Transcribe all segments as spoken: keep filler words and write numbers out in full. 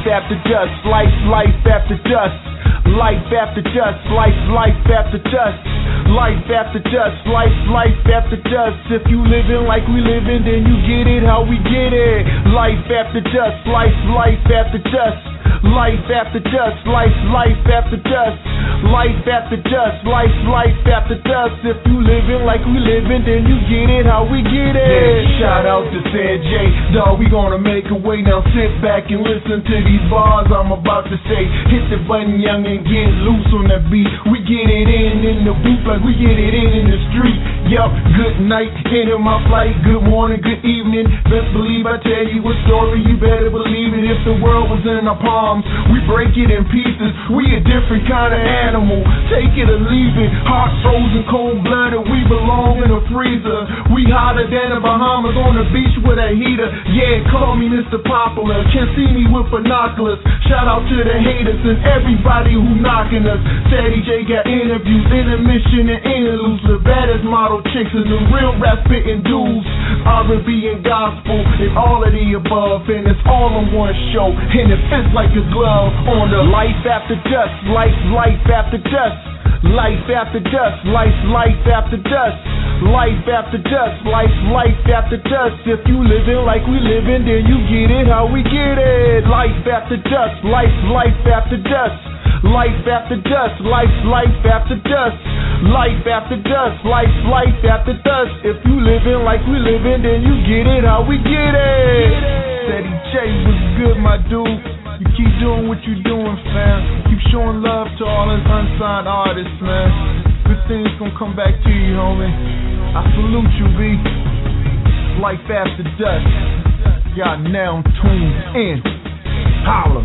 after dust, life, life after dust. Life after dust, life, life after dust. Life after dust, life, life after dust. If you living like we living, then you get it how we get it. Life after dust, life, life after dust. Life after dust, life, life after dust. Life after dust, life, life after dust. If you living like we living, then you get it how we get it. Yeah, shout out to San J, dawg, we gonna make a way. Now sit back and listen to these bars I'm about to say. Hit the button, young, and get loose on the beat. We get it in in the booth like we get it in in the street. Yup, good night, into my flight. Good morning, good evening. Best believe I tell you a story, you better believe it. If the world was in our palms, we break it in pieces. We a different kind of animal. Take it or leave it. Hot, frozen, cold-blooded. We belong in a freezer. We hotter than the Bahamas on the beach with a heater. Yeah, call me Mister Popular. Can't see me with binoculars. Shout out to the haters and everybody who knocking us. Sadie J got interviews, intermission and interludes. The baddest model chicks and the real rap spitting dudes. R and B and gospel and all of the above. And it's all on one show. And it fits like a glove on the life after dust, life, life after dust. Life after dust, life, life after dust. Life after dust, life, life after dust. If you living like we living, then you get it how we get it. Life after dust, life, life after dust. Life after dust, life, life after dust. Life after dust, life, life after dust. If you living like we living, then you get it how we get it. Ceddy J was good, my dude. You keep doing what you're doing, fam. Keep showing love to all us unsigned artists, man. Good things gonna come back to you, homie. I salute you, B. Life after dust. Y'all now tuned in. Holla.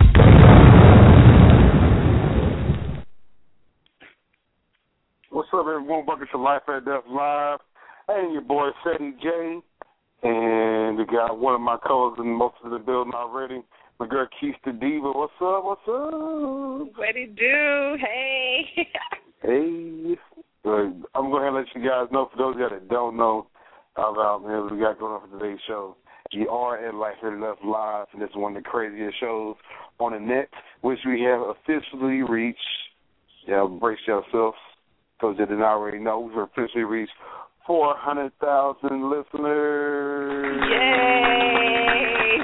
What's up, everyone? Welcome to Life After Death Live. Hey, your boy Ceddy J. And we got one of my cousins in most of the building already. My girl Keith the Diva. What's up? What's up? What it do? Hey. Hey. I'm going to let you guys know, for those of you that don't know about man, what we got going on for today's show. You are at Life After Death Live, and this is one of the craziest shows on the net, which we have officially reached. Yeah, brace yourselves, because you didn't already know. We've officially reached four hundred thousand listeners. Yay!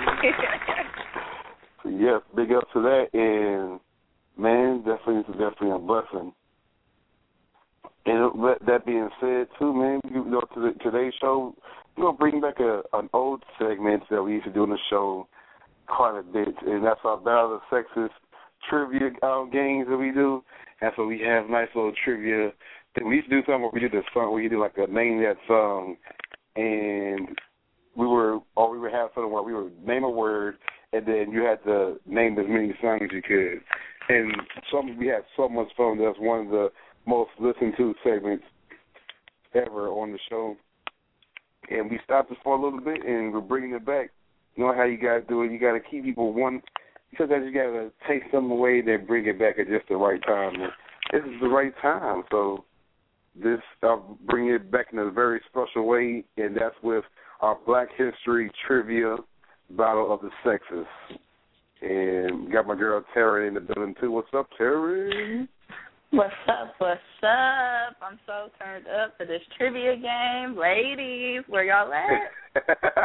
So yes, big up to that, and man, definitely, it's definitely a blessing. And that being said, too, man, you know, to the, today's show, we're gonna bring back a an old segment that we used to do on the show quite a bit, and that's our Battle of the Sexes trivia uh, games that we do. And so we have nice little trivia. We used to do something where we did this song where you do like a name that song, and we were, or we would have something where we would name a word, and then you had to name as many songs as you could. And some we had so much fun. That's one of the most listened to segments ever on the show. And we stopped this for a little bit, and we're bringing it back. You know how you got to do it. You got to keep people one. Because you got to take some away, then bring it back at just the right time. And this is the right time, so this I'll bring it back in a very special way, and that's with our Black History Trivia Battle of the Sexes. And we got my girl Terry in the building too. What's up, Terry? What's up, what's up? I'm so turned up for this trivia game. Ladies, where y'all at?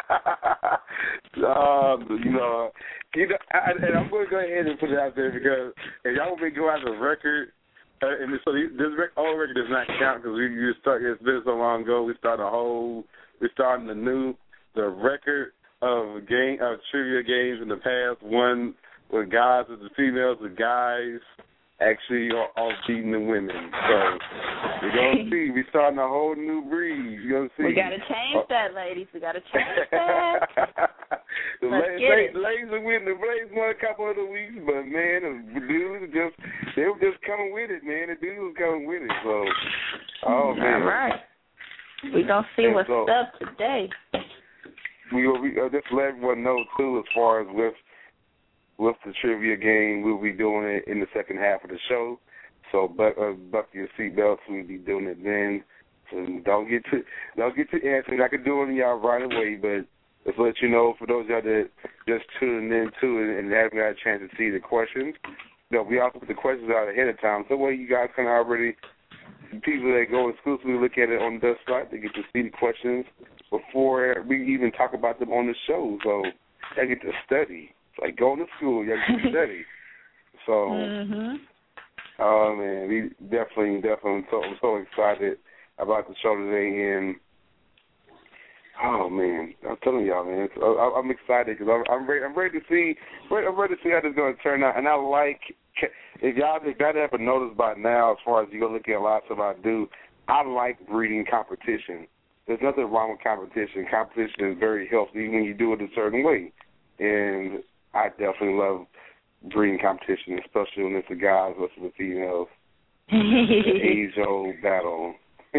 um, you know, you know I, and I'm going to go ahead and put it out there because if y'all want me to go out the record, uh, and so this old record does not count because we just started, it's been so long ago, we started a whole, we're starting a new, the record of game, of trivia games in the past, one with guys with the females, with guys, actually are, are beating the women. So we're going to see. We're starting a whole new breed. You're going to see. We got to change uh, that, ladies. We got to change that. the Let's ladies, get it. The ladies are winning. The ladies won a couple of the weeks, but, man, the dudes just, they were just coming with it, man. The dudes were coming with it. So, oh, man. All right. We're going to see and what's so, up today. We will we, uh, just let everyone know, too, as far as with with the trivia game, we'll be doing it in the second half of the show. So buck, uh, buck your seatbelts. We'll be doing it then. So don't get to don't get to answering. I could do it on y'all right away, but Let's let you know, for those of y'all that just tuning in to it and haven't got a chance to see the questions, you know, we also put the questions out ahead of time. So way you guys can already, people that go exclusively look at it on the site, they get to see the questions before we even talk about them on the show. So they get to study. It's like going to school, you get to study. So, mm-hmm. oh, man, we definitely, definitely, so, I'm so excited about the show today. And, oh, man, I'm telling y'all, man, it's, I, I'm excited because I'm, I'm, ready, I'm ready to see I'm ready to see how this is going to turn out. And I like, if y'all if y'all haven't noticed by now, as far as you go look at a lot of stuff I do, I like breeding competition. There's nothing wrong with competition. Competition is very healthy when you do it a certain way. And I definitely love breeding competition, especially when it's the guys versus the females. The age-old battle.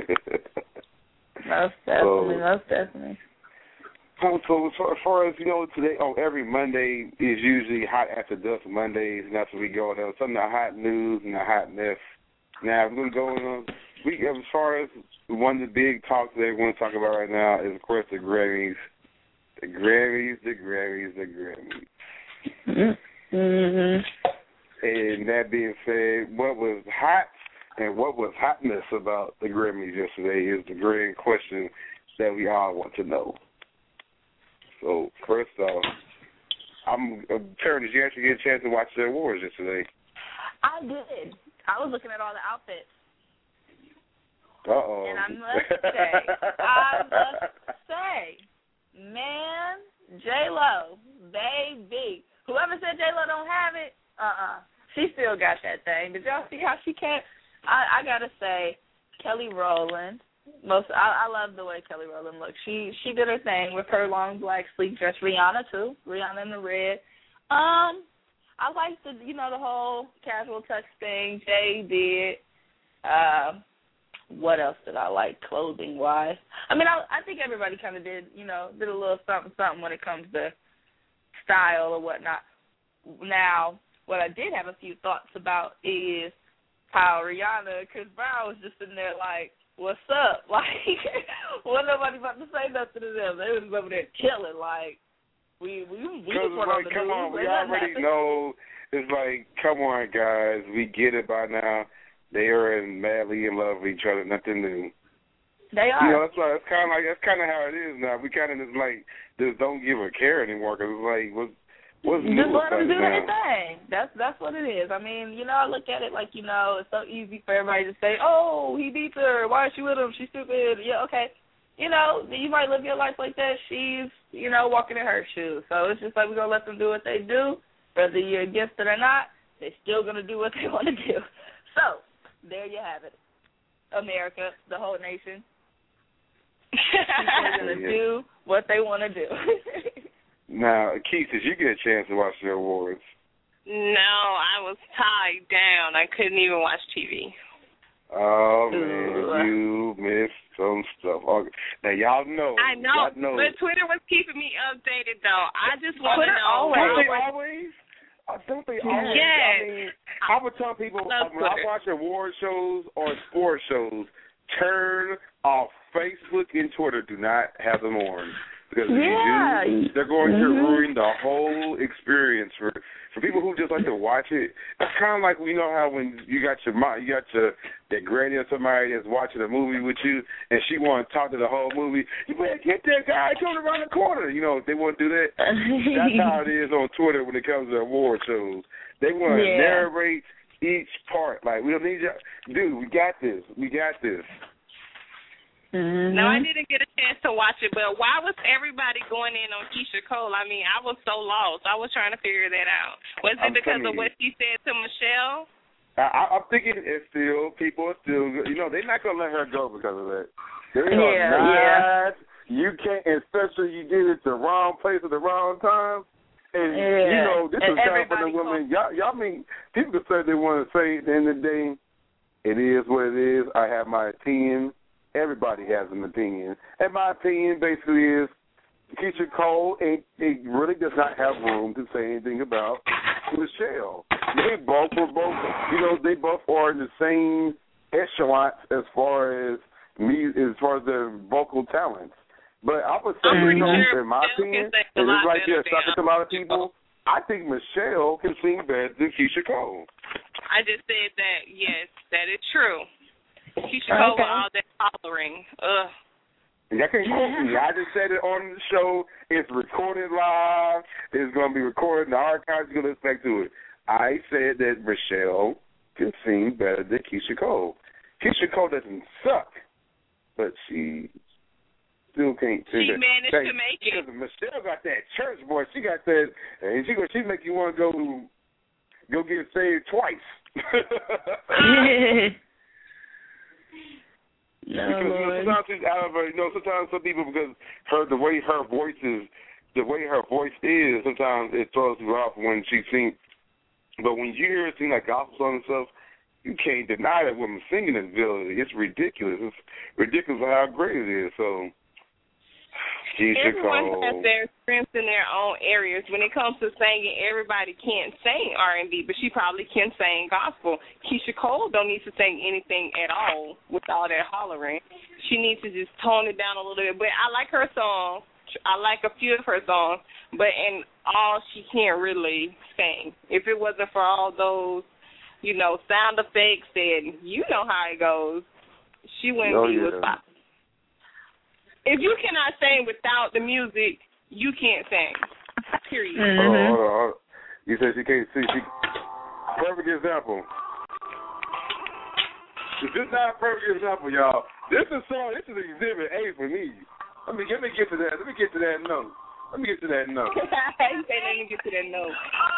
Most definitely, so, most definitely. So, so as far as, you know, today, on every Monday is usually Hot After Dusk Mondays, and that's where we go. There's some of the hot news and the hotness. Now, we're going on. We, as far as one of the big talks that we want to talk about right now is, of course, the Grammys. The Grammys, the Grammys, the Grammys. Mm-hmm. And that being said, what was hot and what was hotness about the Grammys yesterday is the grand question that we all want to know. So, first off, I'm uh, Tara, did you actually get a chance to watch the awards yesterday? I did. I was looking at all the outfits. Uh-oh. And I must say, I must say, man, J-Lo, baby. Whoever said J-Lo don't have it, uh-uh. She still got that thing. Did y'all see how she can't? I, I got to say, Kelly Rowland, most I, I love the way Kelly Rowland looks. She she did her thing with her long black sleek dress. Rihanna, too. Rihanna in the red. Um, I like the, you know, the whole casual touch thing Jay did. Uh, what else did I like clothing-wise? I mean, I, I think everybody kind of did, you know, did a little something, something when it comes to style or whatnot. Now, what I did have a few thoughts about is how Rihanna and Chris Brown was just sitting there like, what's up? Like, wasn't nobody about to say nothing to them. They was over there chilling like, we we, we just went like, on the come news. on, we already happened. know. It's like, come on, guys, we get it by now. They are in madly in love with each other. Nothing new. They are. You know, that's why it's kind of like that's kind of how it is now. We kind of just like just don't give a care anymore because it's like what what's new just let them do now? their thing. That's that's what it is. I mean, you know, I look at it like, you know, it's so easy for everybody to say, oh, he beats her. Why is she with him? She's stupid. Yeah, okay. You know, you might live your life like that. She's, you know, walking in her shoes. So it's just like we're gonna let them do what they do, whether you're against it or not. They're still gonna do what they want to do. So. There you have it. America, the whole nation. People are going to yeah. do what they want to do. Now, Keith, did you get a chance to watch the awards? No, I was tied down. I couldn't even watch T V. Oh, man, you missed some stuff. Okay. Now, y'all know. I know, y'all know. But Twitter was keeping me updated, though. I just want to know. Always. Don't they always? I don't they always? Yes. I mean, I would tell people, I when I watch award shows or sports shows, turn off Facebook and Twitter. Do not have them on. Because if yeah. you do, they're going to mm-hmm. ruin the whole experience for for people who just like to watch it. It's kind of like, you know how when you got your mom, you got your that granny or somebody that's watching a movie with you, and she want to talk to the whole movie. You better get that guy coming around the corner. You know, if they want to do that. That's how it is on Twitter when it comes to award shows. They want to yeah. narrate each part. Like, we don't need you, dude. We got this. We got this. Mm-hmm. No, I didn't get a chance to watch it, but why was everybody going in on Keisha Cole? I mean, I was so lost. I was trying to figure that out. Was it I'm because of you. what she said to Michelle? I, I'm thinking it's still, people are still, you know, they're not going to let her go because of that. They are yeah, not. Yeah. You can't, especially you did it the wrong place at the wrong time. And, yeah. you know, this and is time for the women. Y'all, y'all mean, people can say they want to say at the end of the day, it is what it is. I have my opinion. Everybody has an opinion. And my opinion basically is Keisha Cole ain't, it really does not have room to say anything about Michelle. They both were both, you know, they both are in the same echelon as far as me, as far as their vocal talents. But I would say, I'm you know, sure in my Michelle opinion, can sing a and lot it's like better you're talking to a lot of people, I think Michelle can sing better than Keisha Cole. I just said that, yes, that is true. Keisha Okay. Cole with all that hollering. Ugh. Y'all can't quote me. I just said it on the show. It's recorded live. It's going to be recorded in the archives. You're going to listen back to it. I said that Michelle can sing better than Keisha Cole. Keisha Cole doesn't suck, but she still can't sing. She managed that. to make it. Because Michelle got that church voice. She got that, and she she make you want to go go get saved twice. No, because you know, Lord. sometimes she's out of her. You know, sometimes some people, because her the way her voice is, the way her voice is, sometimes it throws you off when she sings. But when you hear her sing like gospel songs and stuff, you can't deny that woman's singing ability. It's ridiculous. It's ridiculous how great it is. So, Keisha Everyone Cole. has their strengths in their own areas. When it comes to singing, everybody can't sing R and B, but she probably can sing gospel. Keisha Cole don't need to sing anything at all with all that hollering. She needs to just tone it down a little bit. But I like her songs. I like a few of her songs, but in all, she can't really sing. If it wasn't for all those, you know, sound effects and you know how it goes, she wouldn't Oh, be yeah. with pop. If you cannot sing without the music, you can't sing. Period. Mm-hmm. Hold on, hold on, hold on. You said she can't see. She, perfect example. This is not a perfect example, y'all. This is song. This is exhibit A for me. Let me let me get to that. Let me get to that note. Let me get to that note. You say let me get to that note.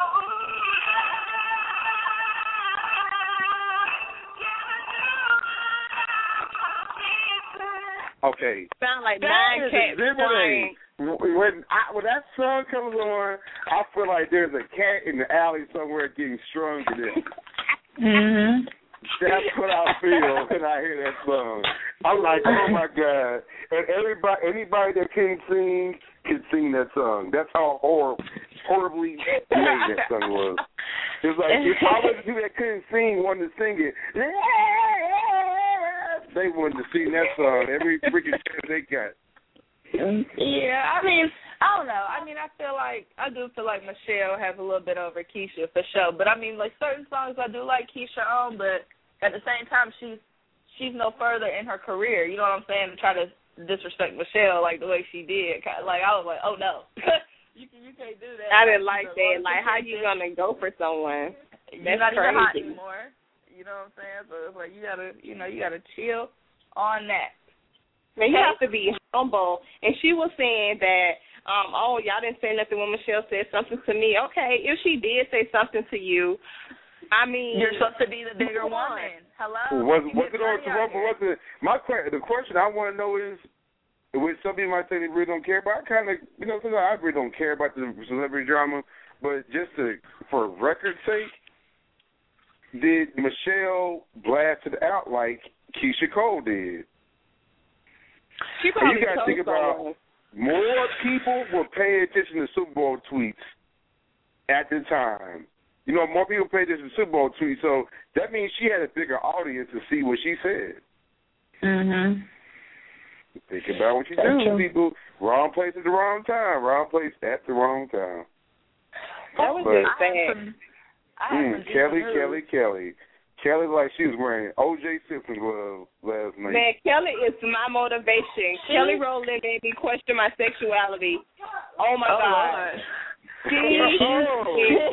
Okay. Sound like That nine is cats exhibit crying. A. When I, when that song comes on, I feel like there's a cat in the alley somewhere getting strung to death. Mhm. That's what I feel when I hear that song. I'm like, oh my God! And everybody, anybody that can sing can sing that song. That's how horrible, horribly made that song was. It's like if I was people that couldn't sing wanted to sing it, they wanted to sing that song every freaking chance they got. Yeah, I mean, I don't know. I mean, I feel like, I do feel like Michelle has a little bit over Keisha for sure. But, I mean, like, certain songs I do like Keisha on, but at the same time, she's she's no further in her career. You know what I'm saying? To try to disrespect Michelle like the way she did. Like, I was like, oh, no. you, can, you can't do that. I didn't like You that. know, Like, how you going to go for someone? You're That's not even hot crazy. anymore. You know what I'm saying? So it's like, you got to, you know, you got to chill on that. Man, you have to be humble. And she was saying that, um, oh, y'all didn't say nothing when Michelle said something to me. Okay, if she did say something to you, I mean, you're supposed to be the bigger woman. Hello. Was You was get it on money to out what? here. Was it my question? The question I want to know is, which some people might say they really don't care, but I kind of, you know, sometimes I really don't care about the celebrity drama. But just to, for record's sake, did Michelle blast it out like Keisha Cole did? she And probably you got to told think about someone. more people were paying attention to Super Bowl tweets at the time. You know, more people paid attention to Super Bowl tweets, so that means she had a bigger audience to see what she said. Mhm. Think about what you That's do, true. people. Wrong place at the wrong time. Wrong place at the wrong time. That was But- just I had sad. some, I had some Mm, Kelly, decent Kelly, news. Kelly. Kelly like she was wearing O J Simpson gloves last night. Man, Kelly is my motivation. She- Kelly Rowland made me question my sexuality. Oh, my Oh, God. Lord. She Oh.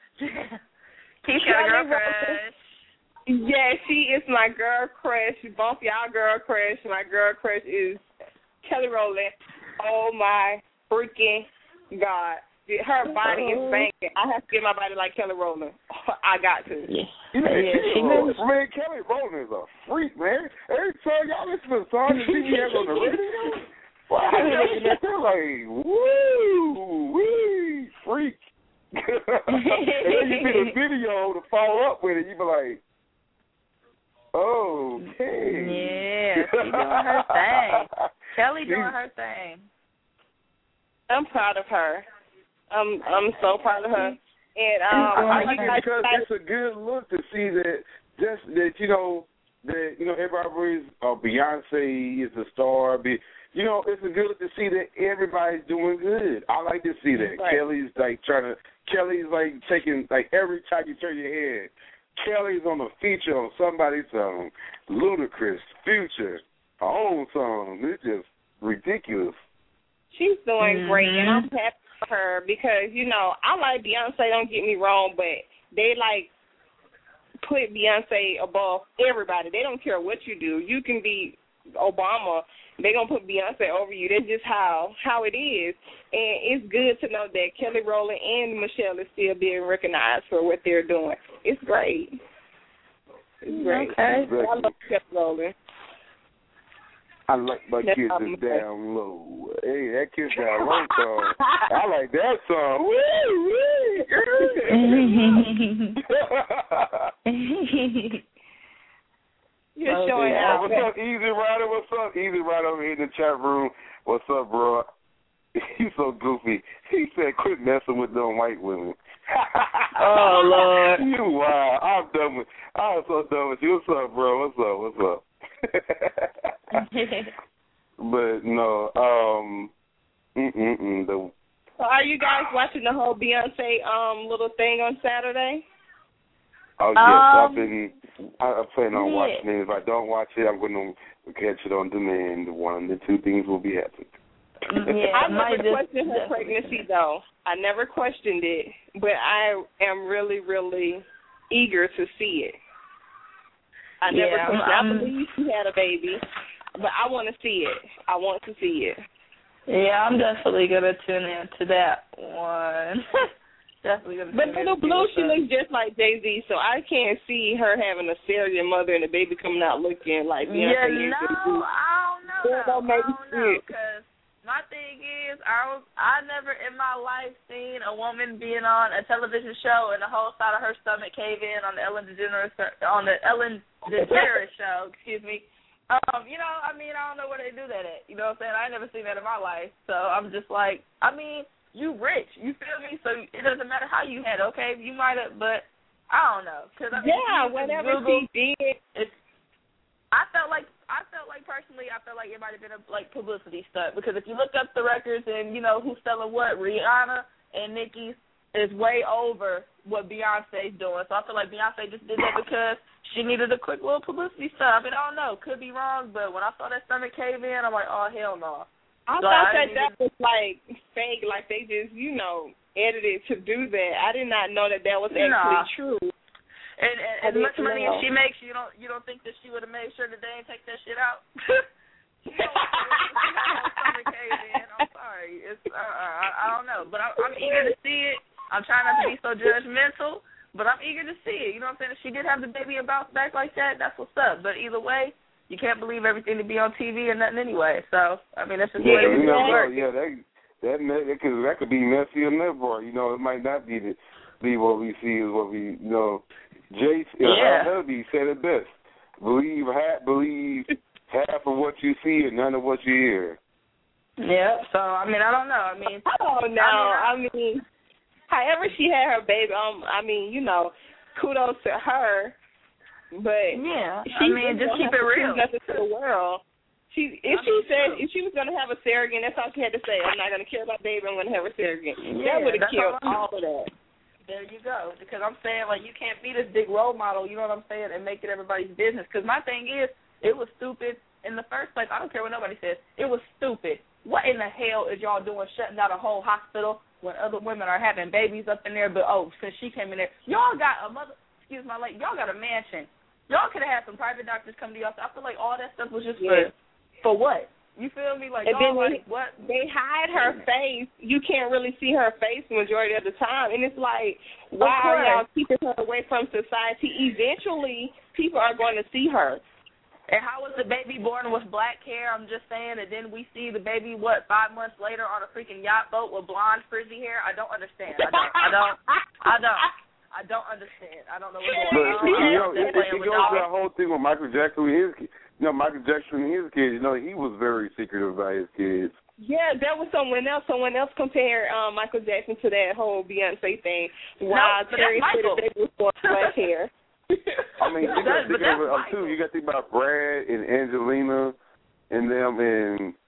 He's got a girl crush. Yeah, she is my girl crush. Both y'all girl crush. My girl crush is Kelly Rowland. Oh, my freaking God. Her body is banging. I have to get my body like Kelly Rowland. I got to. Yeah. Yeah, Yeah, she she knows. knows. Man, Kelly Rowland is a freak, man. Every time y'all listen to the song that she has on the radio, well, I be looking at her like, woo, wee, freak. And then you see the video to follow up with it, you be like, okay. Yeah, she doing her thing. Kelly doing her thing. I'm proud of her. I'm I'm so proud of her. And um, I you like it guys because like- it's a good look to see that just that you know that you know everybody believes uh, Beyonce is a star. Be, you know, it's good to see that everybody's doing good. I like to see that. Right. Kelly's like trying to, Kelly's like taking, like every time you turn your head, Kelly's on a feature on somebody's song. Ludacris, Future, her own song. It's just ridiculous. She's doing Mm-hmm. great, and I'm happy for her because, you know, I like Beyonce, don't get me wrong, but they, like, put Beyonce above everybody. They don't care what you do. You can be Obama. They're going to put Beyonce over you. That's just how, how it is. And it's good to know that Kelly Rowland and Michelle is still being recognized for what they're doing. It's great. It's great. Okay. Exactly. I love Kelly Rowland. I like my That's kids how is I'm down low. Hey, that Kids Down Low song. I like that song. Woo, woo. You're Okay. showing Hey, out. what's up, Easy Rider? What's up, Easy Rider over here in the chat room? What's up, bro? He's so goofy. He said, "Quit messing with them white women." Oh, Lord. You wow. I'm done with. I'm so done with you. What's up, bro? What's up? What's up? But no, um, mm-mm-mm, the. So are you guys watching the whole Beyonce um little thing on Saturday? Oh yes, Um, I've been. I, I plan on yeah. watching it. If I don't watch it, I'm going to catch it on demand. One of the two things will be happening. Yeah, I might never just- questioned her pregnancy though. I never questioned it, but I am really, really eager to see it. I never Yeah, questioned. I'm- I believe she had a baby, but I want to see it. I want to see it. Yeah, I'm definitely gonna tune in to that one. Definitely gonna. But tune in Little to see Blue, what's she up. looks just like Jay-Z, so I can't see her having a surrogate mother and the baby coming out looking like Beyonce Yeah, and no, Jay-Z. I don't know. Yeah, though. don't make I don't know sense. because my thing is, I was I never in my life seen a woman being on a television show and the whole side of her stomach cave in on the Ellen DeGeneres on the Ellen DeGeneres show. Excuse me. Um, you know, I mean, I don't know where they do that at. You know what I'm saying? I ain't never seen that in my life, so I'm just like, I mean, you rich, you feel me? So it doesn't matter how you had, okay? You might have, but I don't know. Cause I mean, Yeah, if you just whatever Google, she did. it's, I felt like I felt like personally, I felt like it might have been a like publicity stunt because if you look up the records and you know who's selling what, Rihanna and Nicki's is way over what Beyonce's doing. So I feel like Beyonce just did that because she needed a quick little publicity stunt. I mean, I don't know, could be wrong, but when I saw that stomach cave in, I'm like, oh hell no. I So thought I that didn't that even- was like fake, like they just, you know, edited to do that. I did not know that that was actually Nah. true. And, and I as much didn't money know. as she makes, you don't you don't think that she would have made sure that they didn't take that shit out? You know, stomach cave in. I'm sorry, it's uh, I, I don't know, but I'm, I'm eager to see it. I'm trying not to be so judgmental, but I'm eager to see it. You know what I'm saying? If she did have the baby and bounce back like that, that's what's up. But either way, you can't believe everything to be on T V and nothing anyway. So I mean, that's just the Yeah, way you it never know. works. Yeah, that that me- that could that could be messy on that part. You know, it might not be the be what we see is what we you know. Jay Yeah. Hubby said it best. Believe half believe half of what you see and none of what you hear. Yep. So I mean, I don't know. I mean, I don't know. I mean, I mean, however she had her baby, um, I mean, you know, kudos to her. But yeah. she I mean, just keep it real. Nothing to the world. She, if I she mean, said true. if she was going to have a surrogate, that's all she had to say. I'm not going to kill my baby. I'm going to have a surrogate. Yeah, that would have that's killed all I'm- all of that. There you go. Because I'm saying, like, you can't be this big role model, you know what I'm saying, and make it everybody's business. Because my thing is, it was stupid in the first place. I don't care what nobody says. It was stupid. What in the hell is y'all doing shutting down a whole hospital when other women are having babies up in there? But, oh, since she came in there, y'all got a mother, excuse my lady, y'all got a mansion. Y'all could have had some private doctors come to y'all. I feel like all that stuff was just Yeah. for, for what? You feel me? Like, And y'all then like, what? They hide her face. You can't really see her face the majority of the time. And it's like, why are course. y'all keeping her away from society? Eventually, people are going to see her. And how was the baby born with black hair? I'm just saying. And then we see the baby, what, five months later on a freaking yacht boat with blonde, frizzy hair? I don't understand. I don't. I don't. I don't. I don't understand. I don't know what's But going on. you know, They're it, playing it with goes to dolls. that whole thing with Michael Jackson and his kids. You know, Michael Jackson and his kids, you know, he was very secretive about his kids. Yeah, that was someone else. Someone else compared um, Michael Jackson to that whole Beyonce thing. Wow, but Terry that's said Michael. that was for black hair. I mean, you got to But think that's of it um, too. You got to think about Brad and Angelina and them, and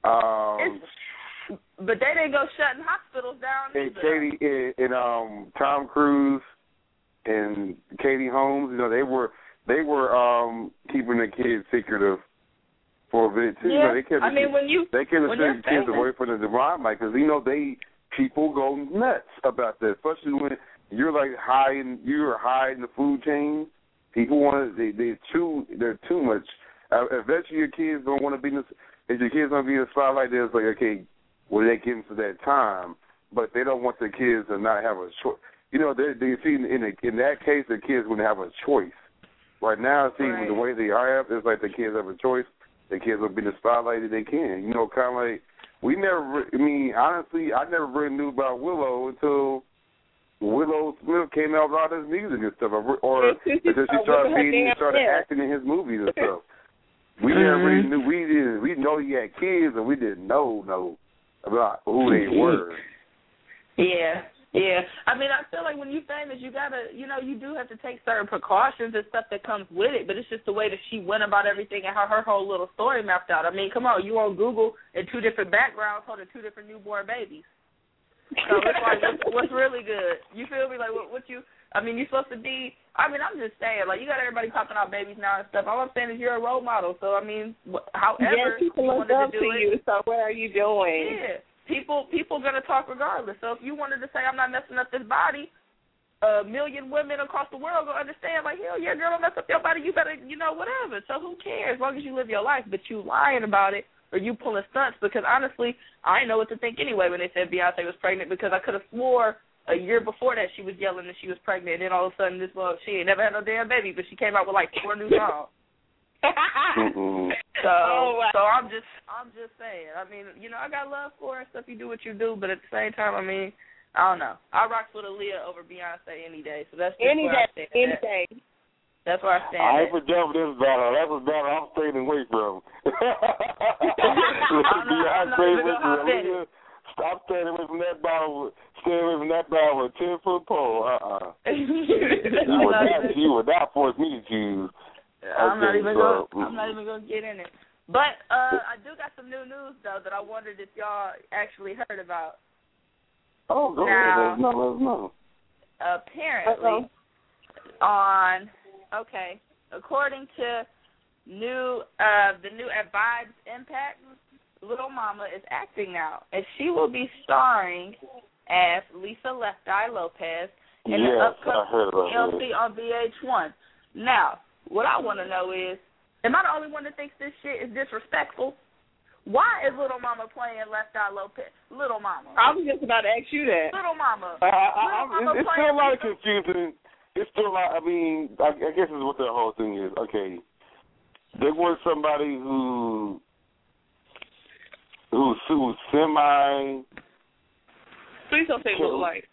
Um, it's, but they didn't go shutting hospitals down. And either. Katie and, and um, Tom Cruise and Katie Holmes, you know, they were they were um, keeping the kids secretive for a bit too. Yeah. You know, they kept I mean, when you they kept when the kids away from the limelight because you know they people go nuts about that, especially when you're like high in you're high in the food chain. People want to they they too they're too much. Uh, eventually, your kids don't want to be in the, if your kids don't be in the spotlight. It's like okay, well they get into that time, but they don't want their kids to not have a choice. You know, they they see in in, a, in that case the kids would have a choice. Right now, see right. the way they are, it's like the kids have a choice. The kids will be in the spotlight if they can. You know, kind of like we never. I mean, honestly, I never really knew about Willow until Willow Smith came out with all this music and stuff, or, or until she started being started acting in his movies and stuff. We mm-hmm. never really knew. We didn't. We know he had kids, and we didn't know know about who they were. Yeah. Yeah, I mean, I feel like when you're famous, you gotta, you know, you do have to take certain precautions and stuff that comes with it. But it's just the way that she went about everything and how her whole little story mapped out. I mean, come on, you on Google in two different backgrounds holding two different newborn babies. So it's like, what's, what's really good? You feel me? Like, what, what you? I mean, you're supposed to be. I mean, I'm just saying, like, you got everybody popping out babies now and stuff. All I'm saying is you're a role model. So I mean, wh- however yeah, people you look wanted up to do to it, you. So what are you doing? Yeah. People people gonna talk regardless. So if you wanted to say I'm not messing up this body, a million women across the world gonna understand. Like hell yeah, girl, don't mess up your body. You better, you know, whatever. So who cares? As long as you live your life. But you lying about it or you pulling stunts because honestly, I didn't know what to think anyway when they said Beyonce was pregnant because I could have swore a year before that she was yelling that she was pregnant. And then all of a sudden this well she ain't never had no damn baby, but she came out with like four new songs. So, oh, wow. so I'm just, I'm just saying. I mean, you know, I got love for her and stuff. You do what you do, but at the same time, I mean, I don't know. I rocks with Aaliyah over Beyonce any day. So that's just any where day, I stand any at. day. That's where I stand. I ain't at. for done with this battle. That was battle I'm staying away from. I'm not, I'm not even gonna hop in it. Stop staying away from that battle. Stay away from that battle with a ten foot pole. Uh uh-uh. uh. You would not, you would not force me to choose. I'm okay, not even so, going. I'm not even going to get in it. But uh, I do got some new news though that I wondered if y'all actually heard about. Oh, go now, ahead. No, let us know. Apparently, Uh-oh. on okay, according to new uh, the new at Vibes Impact, Little Mama is acting now, and she will be starring as Lisa Left Eye Lopez in yes, the upcoming T L C on V H one. Now, what I want to know is, am I the only one that thinks this shit is disrespectful? Why is Little Mama playing Left Eye Lopez? Little Mama. I was just about to ask you that. Little Mama. I, I, Little I, Mama it's still a lot of confusion. It's still a lot, I mean, I, I guess it's what the whole thing is. Okay, they want somebody who, who's, who's semi... Please don't say look like.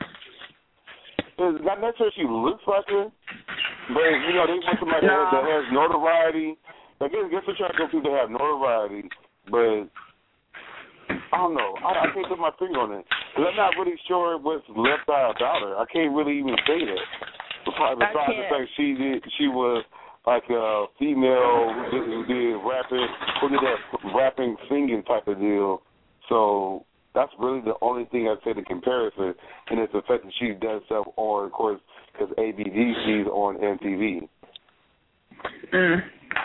Not necessarily she looks like her, but, you know, they want somebody no. that, that has notoriety. I guess, I guess they're trying to go through to have notoriety, but I don't know. I, I can't put my finger on it. Because I'm not really sure what's left eye about her. I can't really even say that. Besides, besides the fact she did, she was like a female who did, who did rapping, who did that rapping, singing type of deal. So that's really the only thing I'd say to comparison, and it's the fact that she does stuff on, of course, because A B D C's on M T V. Mm.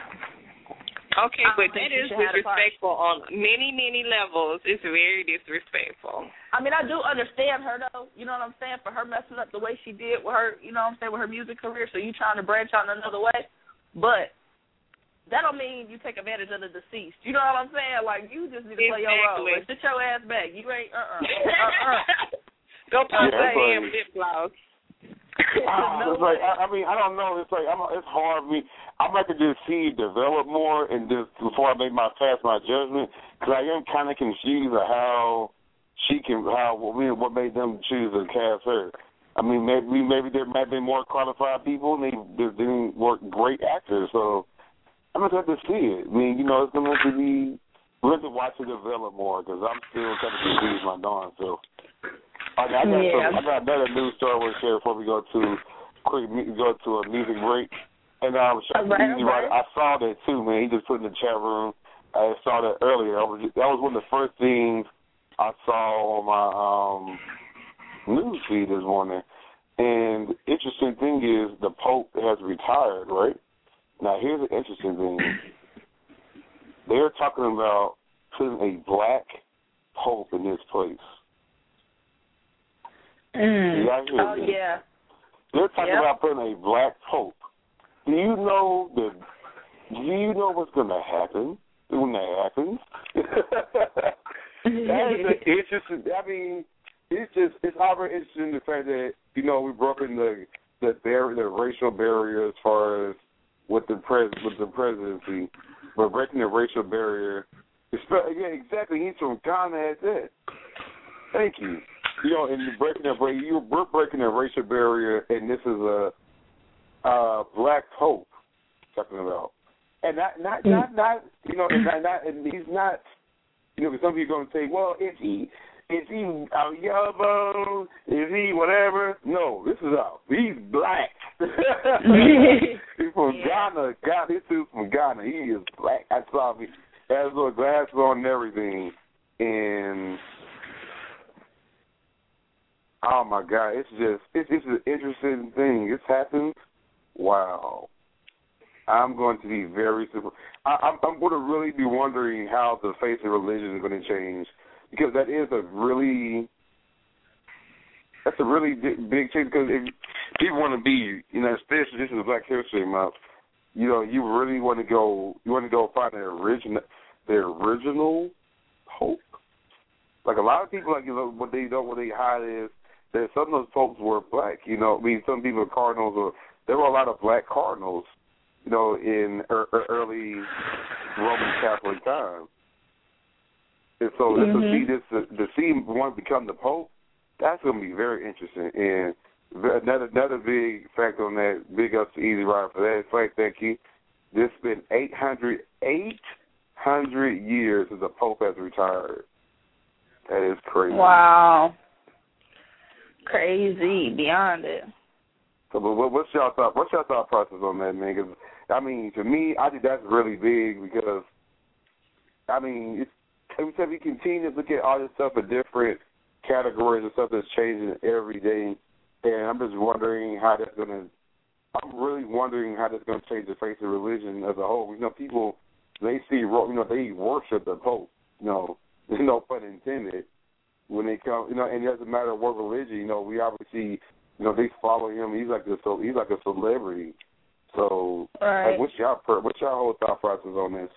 Okay, but that is disrespectful on many, many levels. It's very disrespectful. I mean, I do understand her, though. You know what I'm saying? For her messing up the way she did with her, you know what I'm saying, with her music career, so you trying to branch out in another way. But that don't mean you take advantage of the deceased. You know what I'm saying? Like, you just need to play exactly. your role. Like, sit your ass back. You ain't, uh-uh. uh-uh. Go pop yeah, that damn lip gloss. Uh, no it's like I, I mean I don't know. It's like I'm, it's hard for me. I'd like to just see it develop more and just before I make my pass my judgment because I am kind of confused of how she can how what made them choose to cast her. I mean maybe maybe there might have been more qualified people and they they didn't work great actors. So I'm gonna have to see it. I mean you know it's gonna have to be we have to watch it develop more because I'm still kind of confused my darn self. Okay, I got, yeah. some, I got another news story I want to share before we go to quick go to a music break. And um, right, right. I saw that too, man. He just put in the chat room I saw that earlier. I was, that was one of the first things I saw on my um, news feed this morning. And the interesting thing is the Pope has retired, right? Now, here's the interesting thing. They're talking about putting a black Pope in this place. Mm. Oh, me? yeah. They're talking yep. about putting a black Pope. Do you know the? Do you know what's going to happen when that happens? That is interesting. I mean, it's just it's already interesting the fact that you know we broke in the the bar- the racial barrier as far as with the pres with the presidency, but breaking the racial barrier. Yeah, exactly. He's from Ghana. That's it. Thank you. You know, and breaking that break, you we're breaking the racial barrier, and this is a uh, black Pope talking about, and not not mm. not not you know, and not, not and he's not. You know, because some people are going to say, well, is he is he a yellow? Is he whatever? No, this is out. He's black. He's from yeah. Ghana. Ghana. This dude's from Ghana. He is black. I saw him. He has little glasses on and everything, and. Oh, my God, it's just, it's, it's an interesting thing. It's happened. Wow. I'm going to be very super. I, I'm, I'm going to really be wondering how the face of religion is going to change, because that is a really, that's a really big, big change, because if people want to be, you know, especially this is Black History Month, you know, you really want to go, you want to go find the original, the original Pope. Like a lot of people, like, you know, what they don't, what they hide is, that some of those popes were black, you know. I mean, some people are cardinals, or there were a lot of black cardinals, you know, in er, early Roman Catholic times. And so mm-hmm. to see this, to see one become the Pope, that's going to be very interesting. And another another big fact on that, big ups to Easy Rider for that fact. Thank you. This has been eight hundred, eight hundred years since the Pope has retired. That is crazy. Wow. Crazy, beyond it. So, but what, what's y'all thought? What's y'all thought process on that, man? Because I mean, to me, I think that's really big because, I mean, it's, every time we continue to look at all this stuff in different categories and stuff that's changing every day, and I'm just wondering how that's going to. I'm really wondering how that's going to change the face of religion as a whole. You know, people they see, you know, they worship the Pope. You know, no pun intended. When they come, you know, and it doesn't matter what religion, you know, we obviously, you know, they follow him. He's like a, so he's like a celebrity. So, right. like, what's y'all, what's y'all whole thought process on this?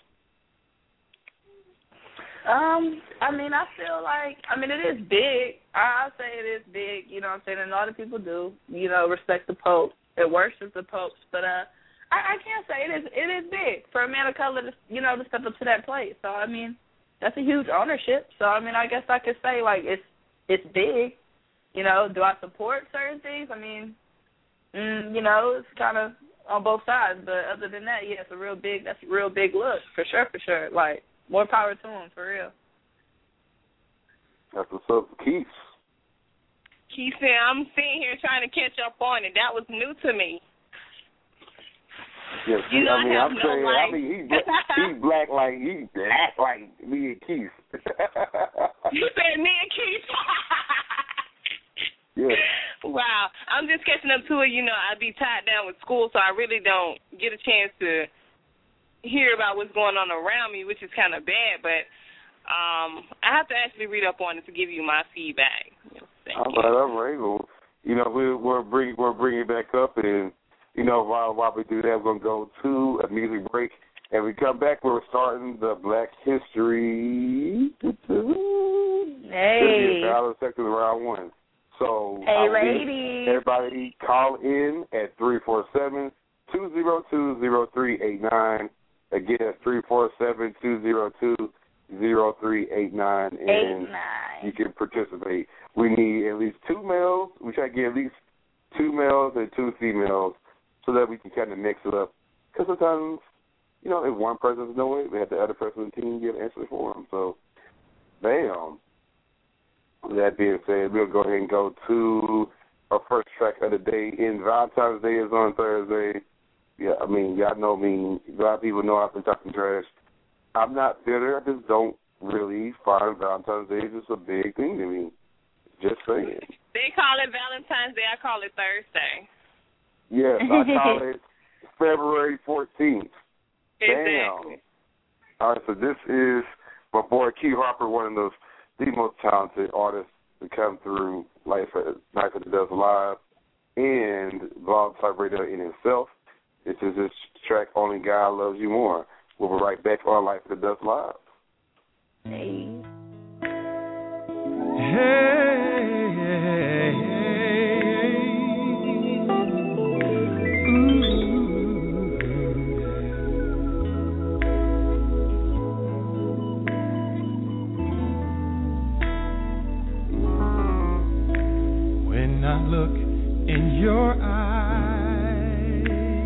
Um, I mean, I feel like, I mean, it is big. I, I'll say it is big. You know what I'm saying? And a lot of people do, you know, respect the Pope and worship the popes. But uh, I, I can't say it is. It is big for a man of color to, you know, to step up to that place. So I mean. That's a huge ownership. So, I mean, I guess I could say, like, it's it's big. You know, do I support certain things? I mean, mm, you know, it's kind of on both sides. But other than that, yeah, it's a real big, that's a real big look, for sure, for sure. Like, more power to him, for real. That's what's up, Keith. Keith said, I'm sitting here trying to catch up on it. That was new to me. Yes, you I mean, I'm no saying, life. I mean, he's black, he's black like he's black like me and Keith. You said me and Keith. Yeah. Wow, I'm just catching up to it. You know, I be tied down with school, so I really don't get a chance to hear about what's going on around me, which is kind of bad. But um, I have to actually read up on it to give you my feedback. Thank all you. right, all right. Well, you know, we we'll bring we'll bring it back up and. You know, while while we do that, we're going to go to a music break. And we come back, we're starting the Black History. Hey. It'll be a battle section round one. So, hey, ladies. Everybody call in at three four seven, two zero two, zero three eight nine. Again, that's three four seven, two zero two, zero three eight nine. And eight, nine. You can participate. We need at least two males. We try to get at least two males and two females. So that we can kind of mix it up. Because sometimes, you know, if one person doesn't know it, we have the other person in the team get an answer for them. So, bam. That being said, we'll go ahead and go to our first track of the day. And Valentine's Day is on Thursday. Yeah, I mean, y'all know me. A lot of people know I've been talking trash. I'm not bitter. I just don't really find Valentine's Day just a big thing to me. Just saying. They call it Valentine's Day. I call it Thursday. Yes, I call it February fourteenth. Exactly. Bam. All right, so this is my boy Key Harper, one of those the most talented artists to come through Life at Life at the Dust Live and Blog Talk Radio in itself. This is this track, Only God Loves You More. We'll be right back on Life at the Dust Live. Hey. Hey, hey, hey. When I look in your eyes,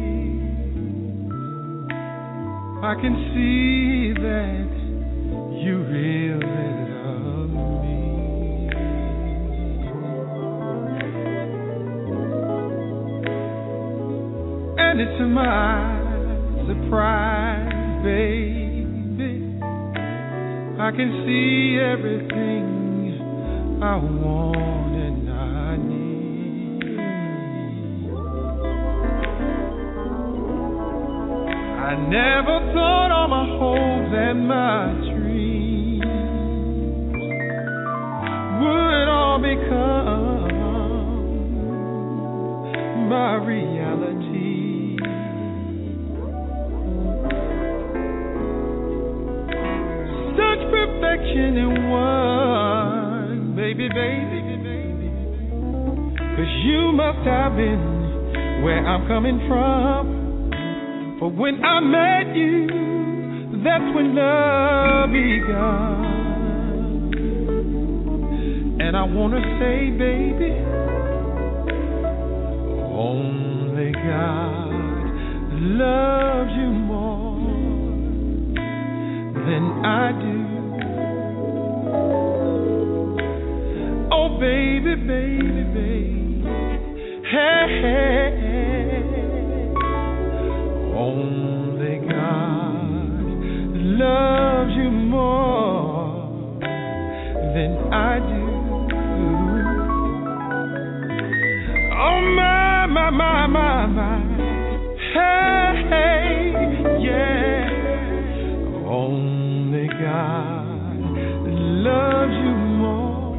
I can see that you really love me. And it's my surprise, baby, I can see everything I want and I need. I never thought all my hopes and my dreams would all become my reality. Such perfection in one, baby, baby, baby. 'Cause you must have been where I'm coming from. For when I met you, that's when love begun. And I wanna say, baby, only God loves you more than I do. Oh, baby, baby, baby, hey, hey, hey. Only God loves you more than I do. Oh, my, my, my, my, my. Hey, hey, yeah. Only God loves you more.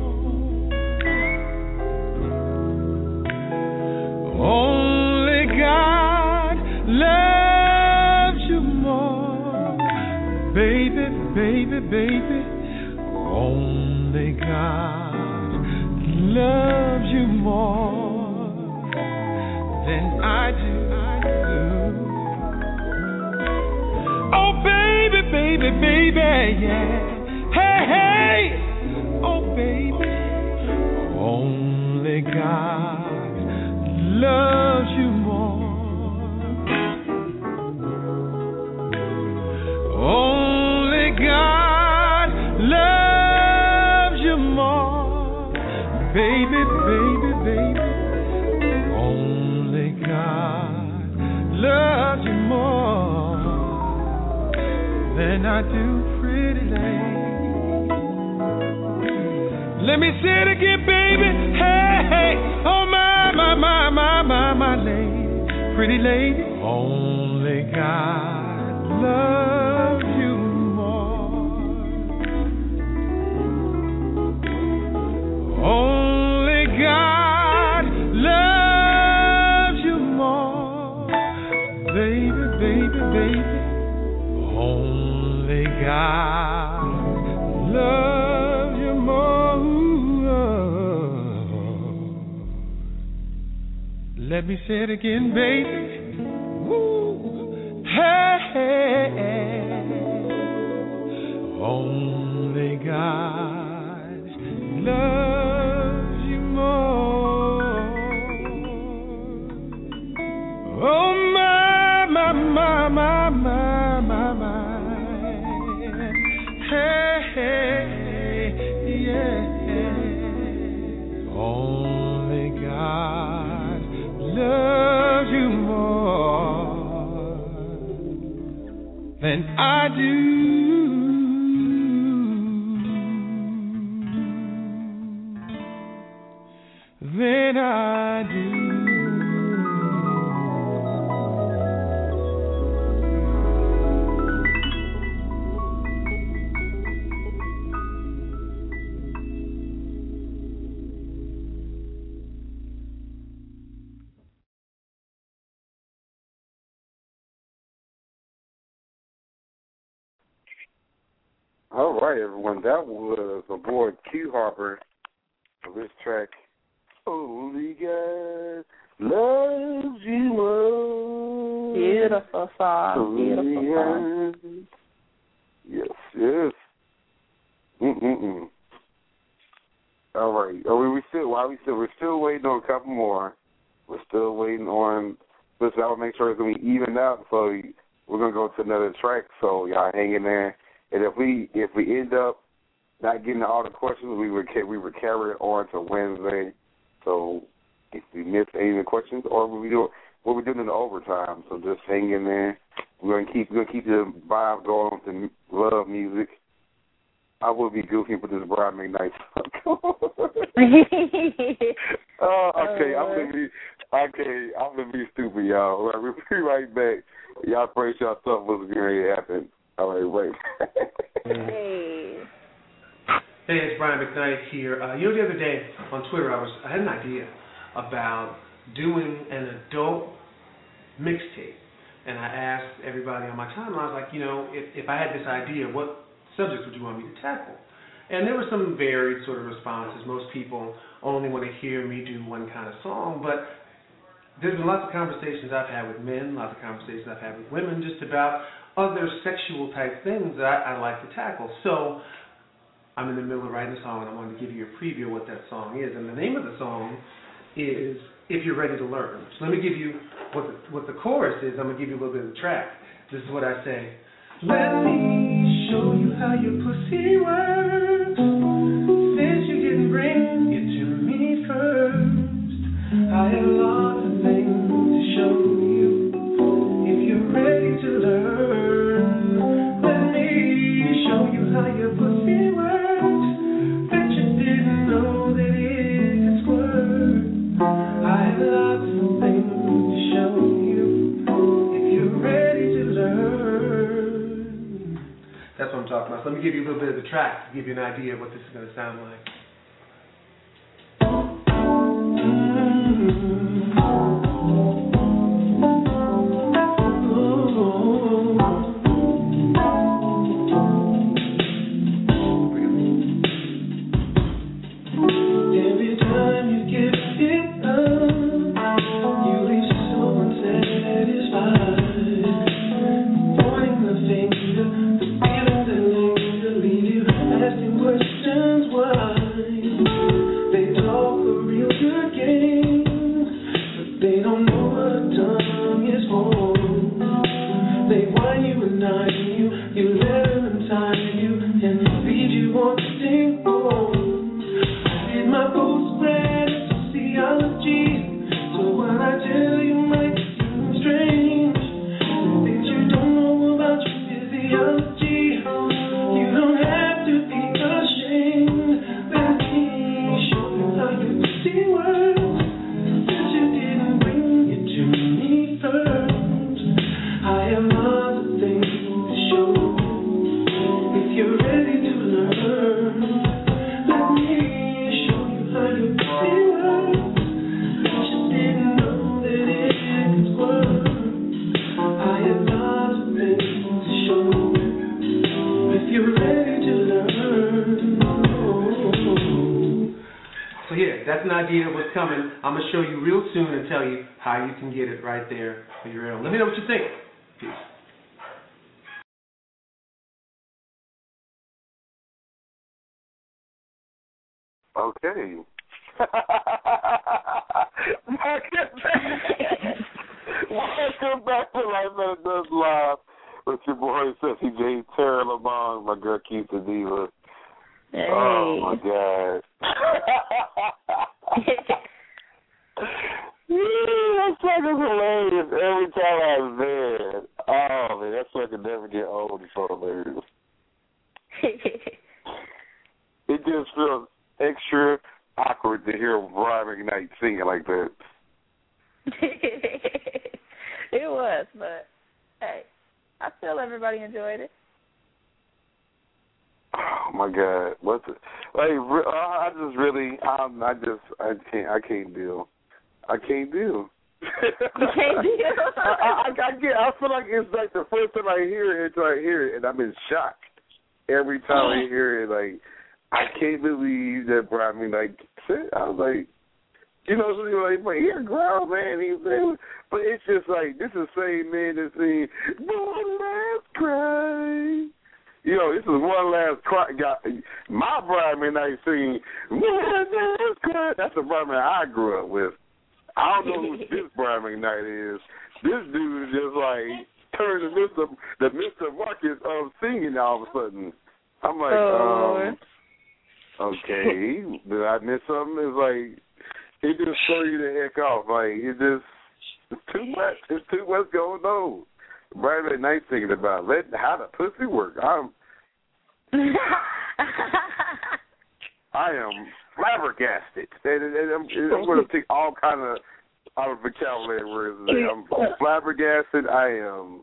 Only God loves you more. Baby, baby, baby. Only God loves you more than I do. Oh, baby, baby, baby, yeah. Hey, hey. Oh, baby. Only God loves you more. Only God loves you more. Baby, baby, baby. Only God loves you more than I do, pretty lady. Let me say it again, baby. Hey, hey. Oh, my, my, my, my, my, my lady. Pretty lady. Only God loves you more. Only God loves you more. Baby, baby, baby. Only God loves you more. Let me say it again, baby. Woo. Hey, hey, hey. Only God loves you more. Oh, my, my, my, my, my, my, my. Hey, hey, yeah. Only God loves you more than I do. Than I do. All right, everyone. That was aboard Q Harper for this track. Only God loves you more. Beautiful song. Beautiful song. Yes, yes. Mm-mm-mm. All right. Are we, we still, why we still, we're still waiting on a couple more. We're still waiting on, listen, I'll make sure it's going to be even out, so we're going to go to another track, so y'all hang in there. And if we if we end up not getting to all the questions, we would we would carry it on to Wednesday. So if we miss any of the questions, or we do what we're doing in the overtime, so just hang in there. We're gonna keep we're gonna keep the vibe going with the love music. I will be goofy with this Brian McKnight song. Oh, okay, I'm gonna be okay. I'm gonna be stupid, y'all. All right, we'll be right back. Y'all brace yourself what's going to happen. All right, wait. Hey. Hey, it's Brian McKnight here. Uh, you know, the other day on Twitter, I was I had an idea about doing an adult mixtape, and I asked everybody on my timeline, I was like, you know, if, if I had this idea, what subjects would you want me to tackle? And there were some varied sort of responses. Most people only want to hear me do one kind of song, but there's been lots of conversations I've had with men, lots of conversations I've had with women, just about other sexual type things that I, I like to tackle. So I'm in the middle of writing a song, and I wanted to give you a preview of what that song is. And the name of the song is If You're Ready to Learn. So let me give you what the, what the chorus is. I'm going to give you a little bit of the track. This is what I say. Let me show you how your pussy works. Since you didn't bring it to me first, I have lots of things to show you. If you're ready to learn, let me show you how your pussy works. Bet you didn't know that it could squirt. I have lots of things to show you. If you're ready to learn. That's what I'm talking about. So let me give you a little bit of the track to give you an idea of what this is going to sound like. I'm going to show you real soon and tell you how you can get it right there for your own. Let me know what you think. Peace. Okay. Welcome back to Life Better Does Live with your boy, Sexy J, Tara Lamont, my girl, Keith the Diva. Hey. Oh, my God. Yeah, that song is hilarious every time I'm there. Oh, man, that song can never get old. It's so hilarious. It just feels extra awkward to hear Brian McKnight singing like that. It was, but hey, I feel everybody enjoyed it. Oh my God! What the? Like, I just really, I'm, I just, I can't, I can't deal. I can't deal. You can't deal. I, I, I get. I feel like it's like the first time I hear it until I hear it, and I'm in shock every time I hear it. Like, I can't believe that Brian McKnight said. I was like, you know, so like, but he's a grown man. He's saying, but it's just like this is the same man that sing "One Last Cry." You know, this is one last cry. Got, my Brian McKnight singing "One Last Cry." That's the Brian McKnight I grew up with. I don't know who this Brian McKnight is. This dude is just like turned to Mister the Mister Marcus of singing all of a sudden. I'm like, oh. um, okay, did I miss something? It's like it just throw you the heck off. Like it just it's too much. It's too much going on. Brian McKnight thinking about let how the pussy work. I'm I am flabbergasted. And, and, and I'm, I'm going to take all kind of out of vocabulary words. I'm flabbergasted. I am.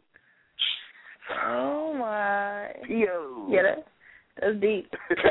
Oh my. Yo. Yeah, that, that's deep.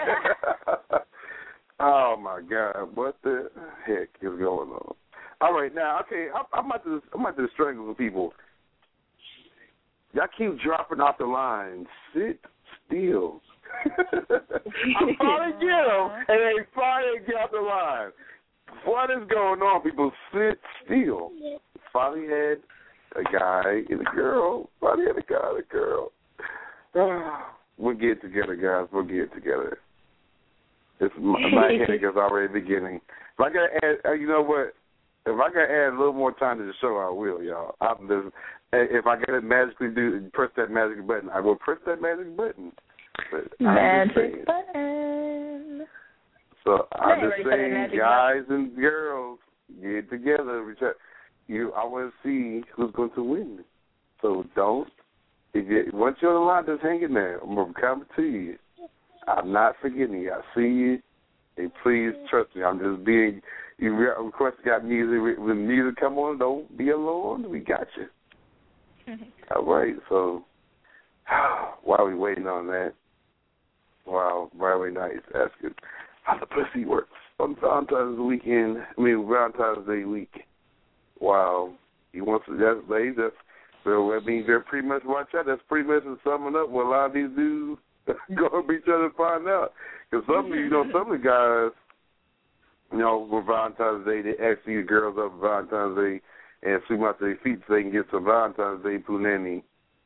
Oh my God! What the heck is going on? All right, now okay, I'm, I'm about to I'm about to strangle some people. Y'all keep dropping off the line. Sit still. I'm finally get them, and they finally get off the line. What is going on, people? Sit still. Finally had a guy and a girl. Finally had a guy and a girl. We'll get together, guys. We'll get together. It's my, my headache is already beginning. If I gotta add, you know what? If I gotta add a little more time to the show, I will, y'all. I'm just, if I gotta magically do press that magic button, I will press that magic button. But magic button. So I'm just saying, guys and girls, get together. You, I want to see who's going to win. So don't. If you, once you're on the line, just hang in there. I'm gonna come to you. I'm not forgetting you. I see you, and please trust me. I'm just being. You request got music. When music come on, don't be alone. We got you. All right. So while we waiting on that, while Brian McKnight is asking how the pussy works on Valentine's weekend. I mean Valentine's Day week. Wow, he wants to. That's ladies. That's well. I mean, they're pretty much watch out. That's pretty much summing up what a lot of these dudes go be trying to find out. Because some of you know, some of the guys, you know, for Valentine's Day, they ask these girls up for Valentine's Day and swim out their feet so they can get some Valentine's Day punani.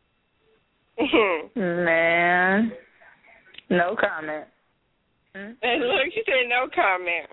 Man, no comment. And look, you said no comment.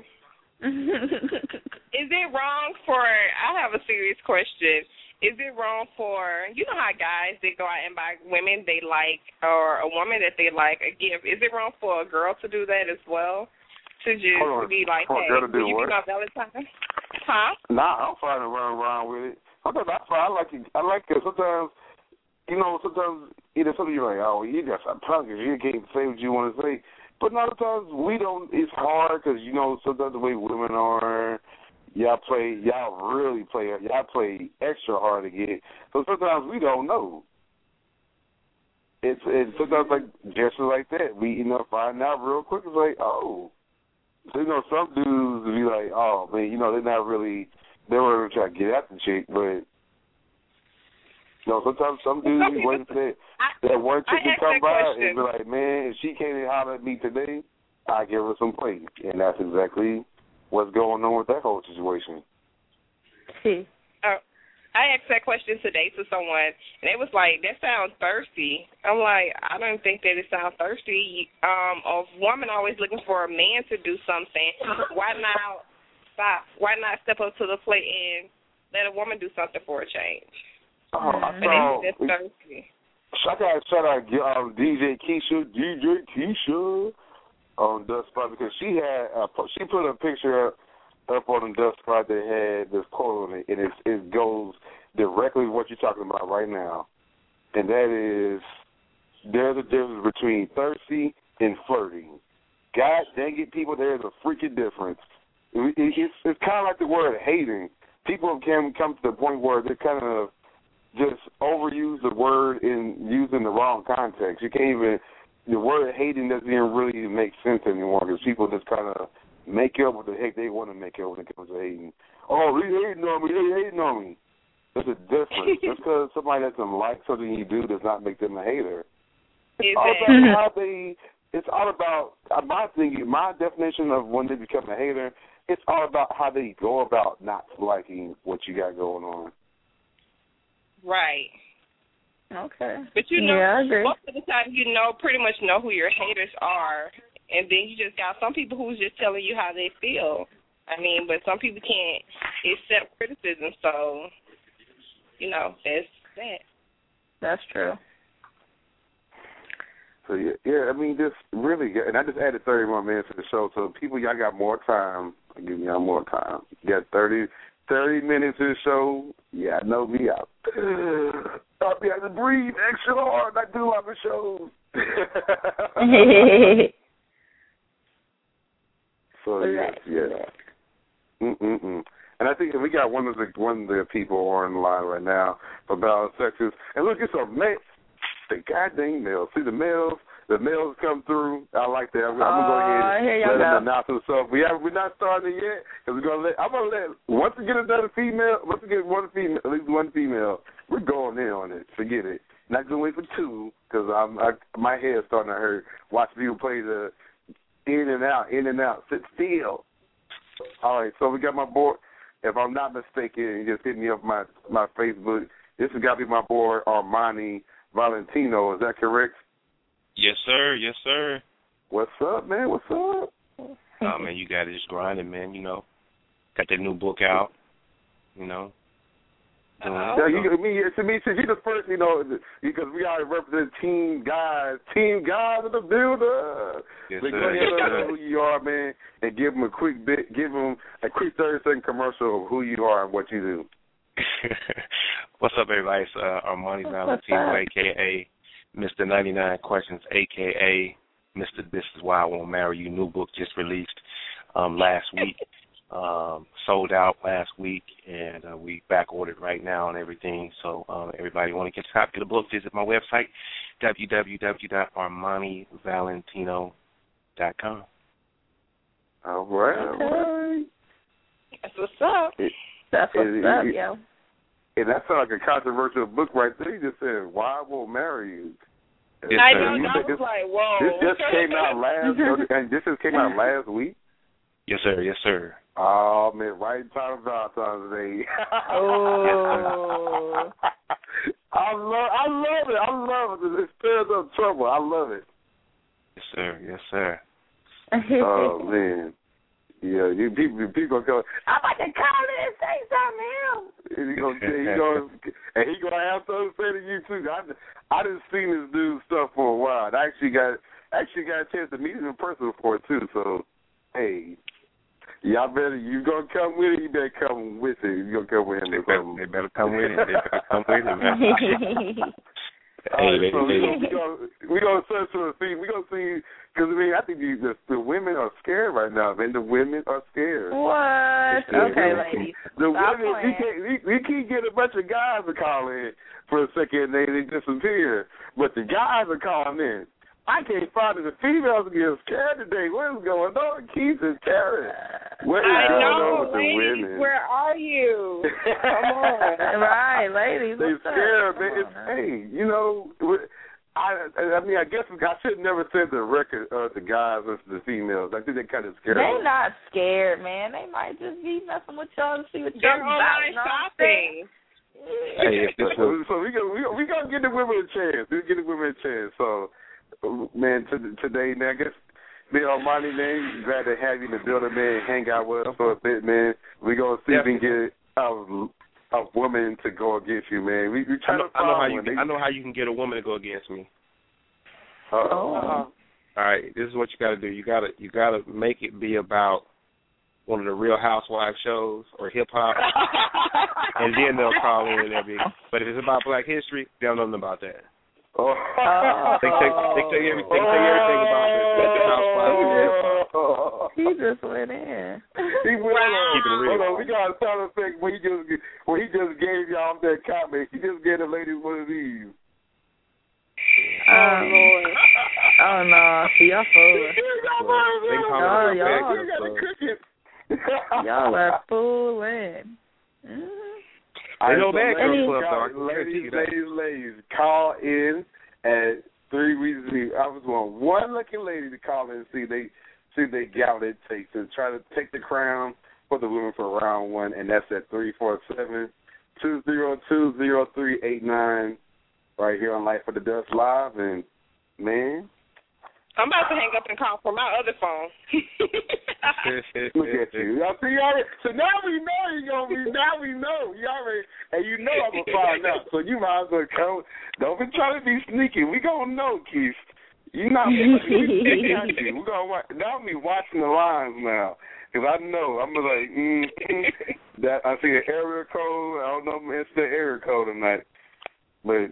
Is it wrong for? I have a serious question. Is it wrong for, you know how guys, they go out and buy women they like or a woman that they like a gift. Is it wrong for a girl to do that as well? To just be like, hey, will you be my Valentine? Huh? Nah, I'm fine to run around with it. Sometimes I, I like it. I like it. Sometimes, you know, sometimes either something you're like, oh, you got some tongue because you can't say what you want to say. But a lot of times we don't, it's hard because, you know, sometimes the way women are, Y'all play, y'all really play, y'all play extra hard to get. So sometimes we don't know. It's, it's sometimes like just like that. We, you know, find out real quick. It's like, oh. So, you know, some dudes be like, oh, man, you know, they're not really, they don't really try to get at the chick, but, you know, sometimes some dudes be waiting for that, that one chick to come by and be like, man, if she can't holler at me today, I give her some play. And that's exactly what's going on with that whole situation. uh, I asked that question today to someone, and it was like, that sounds thirsty. I'm like, I don't think that it sounds thirsty. Um, a woman always looking for a man to do something. Why not stop? Why not step up to the plate and let a woman do something for a change? Oh, I but saw, that's thirsty. Shout out, shout out um, D J Keisha, D J Keisha. On Dust Spot because she had uh, she put a picture up, up on the Dust Spot that had this quote on it, and it, it goes directly to what you're talking about right now. and that is there's a difference between thirsty and flirting. God dang it, people, there's a freaking difference. It, it, it's it's kind of like the word hating. People can come to the point where they kind of just overuse the word in using the wrong context. You can't even, the word hating doesn't even really make sense anymore because people just kind of make up what the heck they want to make up when it comes to hating. Oh, he hating on me, he hating on me. There's a difference. Just because somebody doesn't like something you do does not make them a hater. It's all about how they, it's all about, my thinking, my definition of when they become a hater, it's all about how they go about not liking what you got going on. Right. Okay. But you know, yeah, I agree. most of the time you know, pretty much know who your haters are, and then you just got some people who's just telling you how they feel. I mean, but some people can't accept criticism, so, you know, that's that. That's true. So, yeah, yeah, I mean, just really, and I just added thirty more minutes to the show, so people, y'all got more time. I'll give y'all more time. You got thirty, thirty minutes to the show. Yeah, I know me. I'll, I'll be able to breathe extra hard. I do other shows. So, yes, yes. Mm-mm-mm. And I think we got one of the one of the people on the line right now for Balance Sexes. And look, it's a man. The goddamn males. See the males, the males come through. I like that. I'm, I'm gonna go ahead and let them announce themselves. We have we're not starting yet because we're gonna let. I'm gonna let once we get another female. Once we get one female, at least one female, we're going in on it. Forget it. Not gonna wait for two because I'm I, my head's starting to hurt. Watch people play the in and out, in and out. Sit still. All right. So we got my boy. If I'm not mistaken, just hit me up my my Facebook. This has got to be my boy Armani Valentino, is that correct? Yes, sir. Yes, sir. What's up, man? What's up? Oh, man, you got it just grinding, man, you know. Got that new book out, you know. Uh, yeah, you, me, to me, since you're the first, you know, because we already represent team guys, team guys of the builder. Yes, so sir. go ahead Yes, and let sir. them know who you are, man, and give them a quick bit, give them a quick thirty-second commercial of who you are and what you do. What's up, everybody? It's uh, Armani Valentino, a k a. Mister ninety-nine Questions, a k a. Mister This Is Why I Won't Marry You. New book just released um, last week. Um, sold out last week, and uh, we back ordered right now and everything. So um, everybody want to get a copy of the book, visit my website, w w w dot armani valentino dot com. All right, all right. That's what's up. It, That's what's it, up, it, yo. And that sounds like a controversial book right there. You just said, "Why I Won't Marry You." Yes, I sir. know. You I said was this, like, whoa. this just came out last. And this just came out last week. Yes, sir. Yes, sir. Oh man, right in time of Valentine's Day. Oh. I love, I love it. I love it. It stirs up trouble. I love it. Yes, sir. Yes, sir. Oh man. Yeah, you people, people gonna come. I'm about to call in and say something. And he gonna, he gonna, and he gonna have something to say to you too. I, I done seen this dude stuff for a while. I actually got, actually got a chance to meet him in person before too. So, hey, y'all better, you gonna come with it. You better come with it. You gonna come with him. They better, they better come with it. They better come with it, man. All Hey, right, they, so they, we gonna we gonna search for a see. We gonna see because I mean I think the, the the women are scared right now, man. The women are scared. What? Yeah. Okay, ladies. The Stop women we playing. can't we, we can't get a bunch of guys to call in for a second and they, they disappear, but the guys are calling in. I can't find it. The females are getting scared today. What is going on? Keith and Karen. What is I going know, on with the ladies, women? where are you? Come on. Right, ladies. They what's up? scared, Come man. on It's, now. hey, you know, I I mean, I guess I should never send the record of the guys versus the females. I think they're kind of scared. They not scared, man. They might just be messing with y'all to see what They're y'all about. online You know what I'm shopping. saying? hey, if this So, was, so we gonna we gonna, we gonna give the women a chance. We give the women a chance. So, man, to, today, man, I guess me Armani, man, glad to have you in the building, man. Hang out with us for a bit, man. We gonna see if we can get a, a woman to go against you, man. We we try I know, to I know how find you, one. They, I know how you can get a woman to go against me. Uh-oh. Oh. All right, this is what you got to do. You got to, you got to make it be about one of the Real Housewives shows or hip hop, and then they'll call in and they'll be. But if it's about Black history, they don't know nothing about that. Oh. They take they take everything they take everything about it. The Housewives and hip hop. He just went in. He went Keep it on. real. Hold on, we got a sound effect when he just when he just gave y'all that comment. He just gave the ladies one of these. Um, oh no, see y'all fooling. They call Oh, it y'all. respect, so. Y'all are fooling. Mm. They know bad girl Any- club, dog. Ladies, ladies, ladies, call in at three reasons. I was want one lucky lady to call in and see they see they gal it takes and try to take the crown for the women for round one, and that's at three four seven two zero two zero three eight nine right here on Life of the Dust Live. And man, I'm about to hang up and call from my other phone. look at you. I see you already. So now we know you're gonna be. Now we know you already, and you know I'm gonna find out. So you might as well come. Don't be trying to be sneaky. We gonna know, Keith. You not. We got you. We're gonna watch. Now me watching the lines now, because I know I'm like mm, that. I see an area code. I don't know if it's the area code or not, but.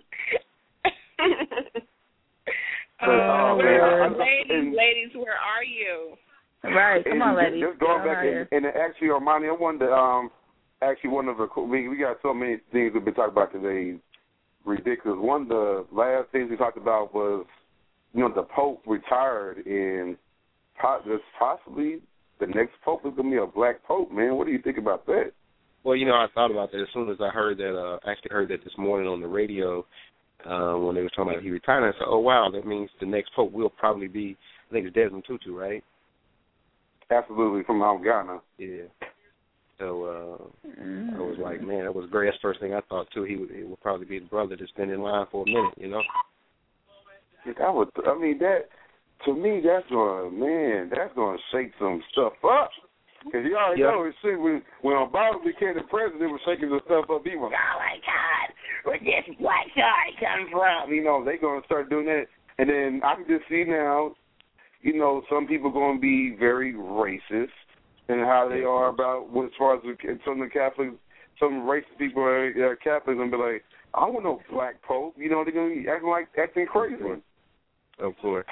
Uh, oh, where man, are I'm- ladies, and- ladies, where are you? Right, come on, ladies. Just going Get back, on here. and, and actually, Armani, I wanted to, um, actually, one of the, we, we got so many things we've been talking about today, ridiculous. One of the last things we talked about was, you know, the Pope retired, and po- this possibly the next Pope is going to be a black Pope, man. What do you think about that? Well, you know, I thought about that as soon as I heard that. Uh, I actually heard that this morning on the radio uh, when they were talking about he retired. I said, "Oh wow, that means the next Pope will probably be." I think it's Desmond Tutu, right? Absolutely, from Mount Ghana. Yeah. So uh, Mm. I was like, man, that was great. That's the first thing I thought too. He would, it would probably be the brother that's been in line for a minute, you know. Yeah, that would, I mean, that to me, that's going, man, that's going to shake some stuff up. Because you already Yeah. know, see, when, when Obama became the president, was shaking the stuff up. He was, oh, my God, where's this black guy come from? You know, they're going to start doing that. And then I can just see now, you know, some people going to be very racist in how they are about, as far as the, some of the Catholics, some racist people are uh, Catholics going to be like, I want no black pope. You know, they're going to be acting like, acting crazy. Of course.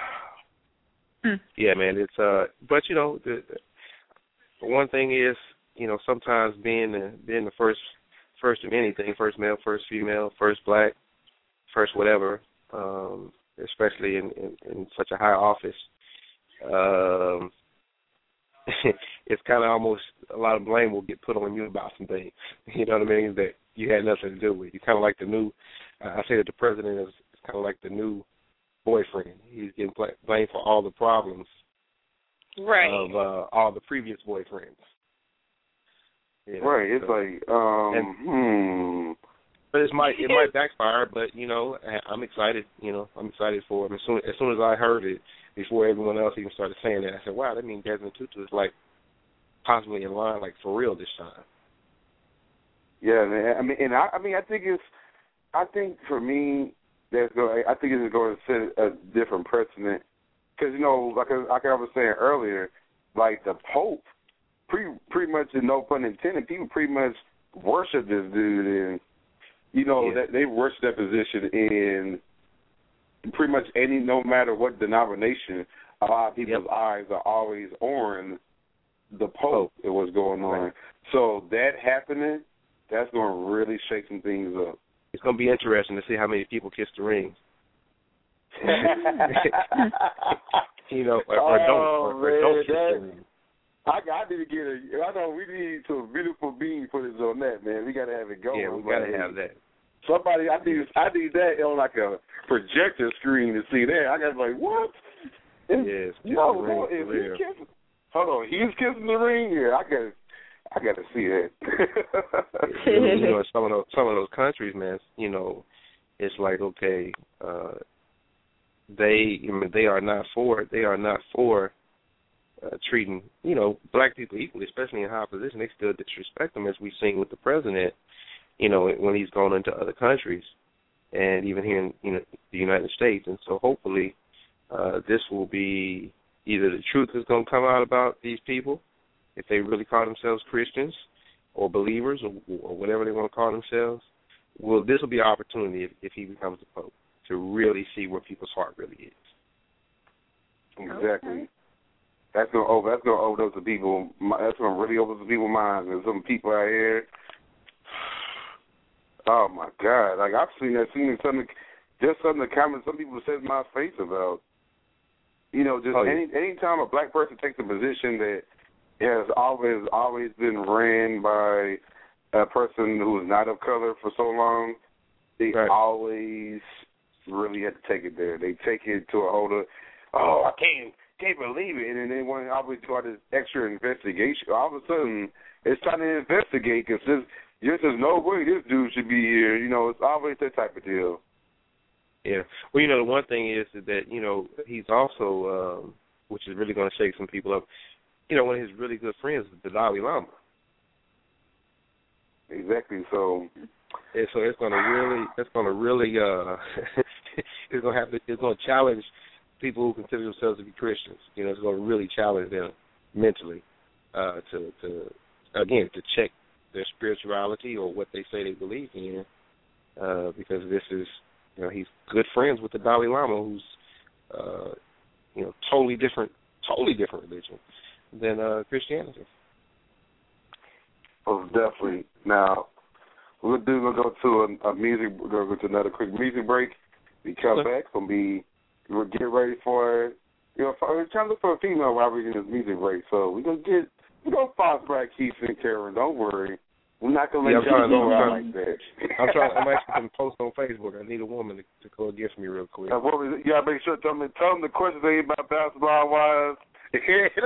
Yeah, man, it's, uh, but, you know, the, the one thing is, you know, sometimes being the, being the first, first of anything, first male, first female, first black, first whatever, um, especially in, in, in such a high office, um, it's kind of almost a lot of blame will get put on you about some things. You know what I mean? That you had nothing to do with. You kind of like the new. Uh, I say that the president is kind of like the new boyfriend. He's getting blamed for all the problems Right. of uh, all the previous boyfriends. You know, Right. It's so, like, um, and, hmm. But it might it might backfire. But you know, I, I'm excited. You know, I'm excited for him. As soon as soon as I heard it, before everyone else even started saying that, I said, "Wow, that means Desmond Tutu is like possibly in line, like for real this time." Yeah, man. I mean, and I, I mean, I think it's, I think for me, that's going. I think it's going to set a different precedent because you know, like I, like I was saying earlier, like the Pope, pretty pretty much, and no pun intended, people pretty much worship this dude, and you know Yeah. that they worship that position in pretty much any, no matter what denomination. A lot of people's Yep. eyes are always on the Pope Pope. and what's going on. Right. So that happening, that's going to really shake some things up. It's going to be interesting to see how many people kiss the ring. You know, or, or don't, or, or Oh, don't man, kiss that- the ring. I, I need to get a. I know we need some beautiful bean footage on that, man. We got to have it going. Yeah, we got to have that. Somebody, I need, I need that on like a projector screen to see that. I got to be like, what? Yes, kiss no, the ring, no, for is real. he kissing? Hold on, he's kissing the ring. Yeah, I got, I got to see that. you know, you know, some of those some of those countries, man. You know, it's like okay, uh, they, I mean, they are not for, they are not for uh, treating, you know, black people equally, especially in high position. They still disrespect them, as we've seen with the president. You know, when he's gone into other countries, and even here in, you know, the United States. And so, hopefully, uh, this will be either the truth is going to come out about these people, if they really call themselves Christians or believers or, or whatever they want to call themselves, well, this will be an opportunity if, if he becomes the Pope to really see where people's heart really is. Exactly. Okay. That's gonna over. That's gonna overdose the people. That's gonna really overdose the people's minds. There's some people out here. Oh my God! Like I've seen, I've seen something. Just some of the comments some people said in my face about. You know, just oh, yeah. any anytime a black person takes a position that has always always been ran by a person who is not of color for so long, they right. always really have to take it there. They take it to a whole. Oh, I can't can't believe it, and then they want to always do all this extra investigation. All of a sudden, it's trying to investigate because there's, there's no way this dude should be here. You know, it's always that type of deal. Yeah. Well, you know, the one thing is that, you know, he's also, um, which is really going to shake some people up, you know, one of his really good friends is the Dalai Lama. Exactly. So, and so it's going to really, it's going to really, uh, it's going to have to, it's going to challenge people who consider themselves to be Christians. You know, it's going to really challenge them mentally uh, to, to, again, to check their spirituality or what they say they believe in, uh, because this is, you know, he's good friends with the Dalai Lama, who's, uh, you know, totally different, totally different religion than uh, Christianity. Oh, definitely. Now, we'll do. We'll go to a, a music. We'll go to another quick music break. We come back. We'll be. We'll get ready for. You know, for, we're trying to look for a female while we're in this music break. So we're gonna get. We're gonna find Black Keith and Karen. Don't worry. We're not gonna let yeah, y'all go out like that. I'm trying. I'm actually gonna post on Facebook. I need a woman to, to go against me real quick. Uh, what was it? You gotta make sure tell them tell them the questions they about basketball wise. It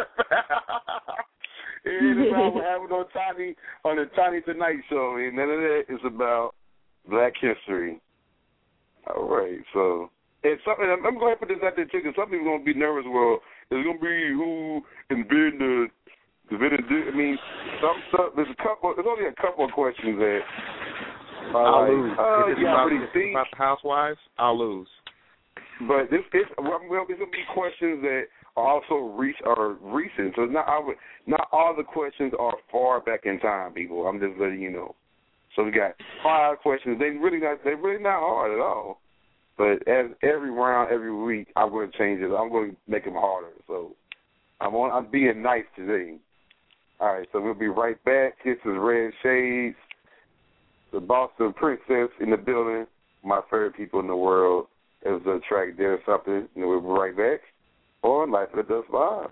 ain't about what happened on Tiny on the Tiny Tonight Show. And none of that is about Black history. All right, so and something I'm going to put this out there too, because some people are going to be nervous. Well, it's going to be who invented the invented. I mean, some stuff. There's a couple. There's only a couple of questions that. Uh, I'll like, lose. Uh, if it's yeah, about, if it's about the housewives, I'll lose. But this is well, there's going to be questions that are also re- are recent. So not I would, not all the questions are far back in time, people. I'm just letting you know. So we got five questions. They really not they really not hard at all. But as every round, every week, I'm going to change it. I'm going to make them harder. So I'm on. I'm being nice today. All right. So we'll be right back. This is Red Shades, the Boston Princess in the building. My favorite people in the world. It was a track there or something. And we'll be right back on Life of the Dust Live.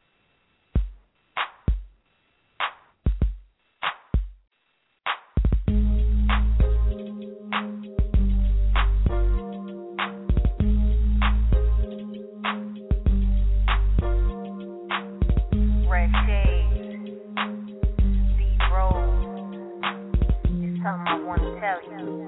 Red Shades, Beat Rose, it's something I want to tell you.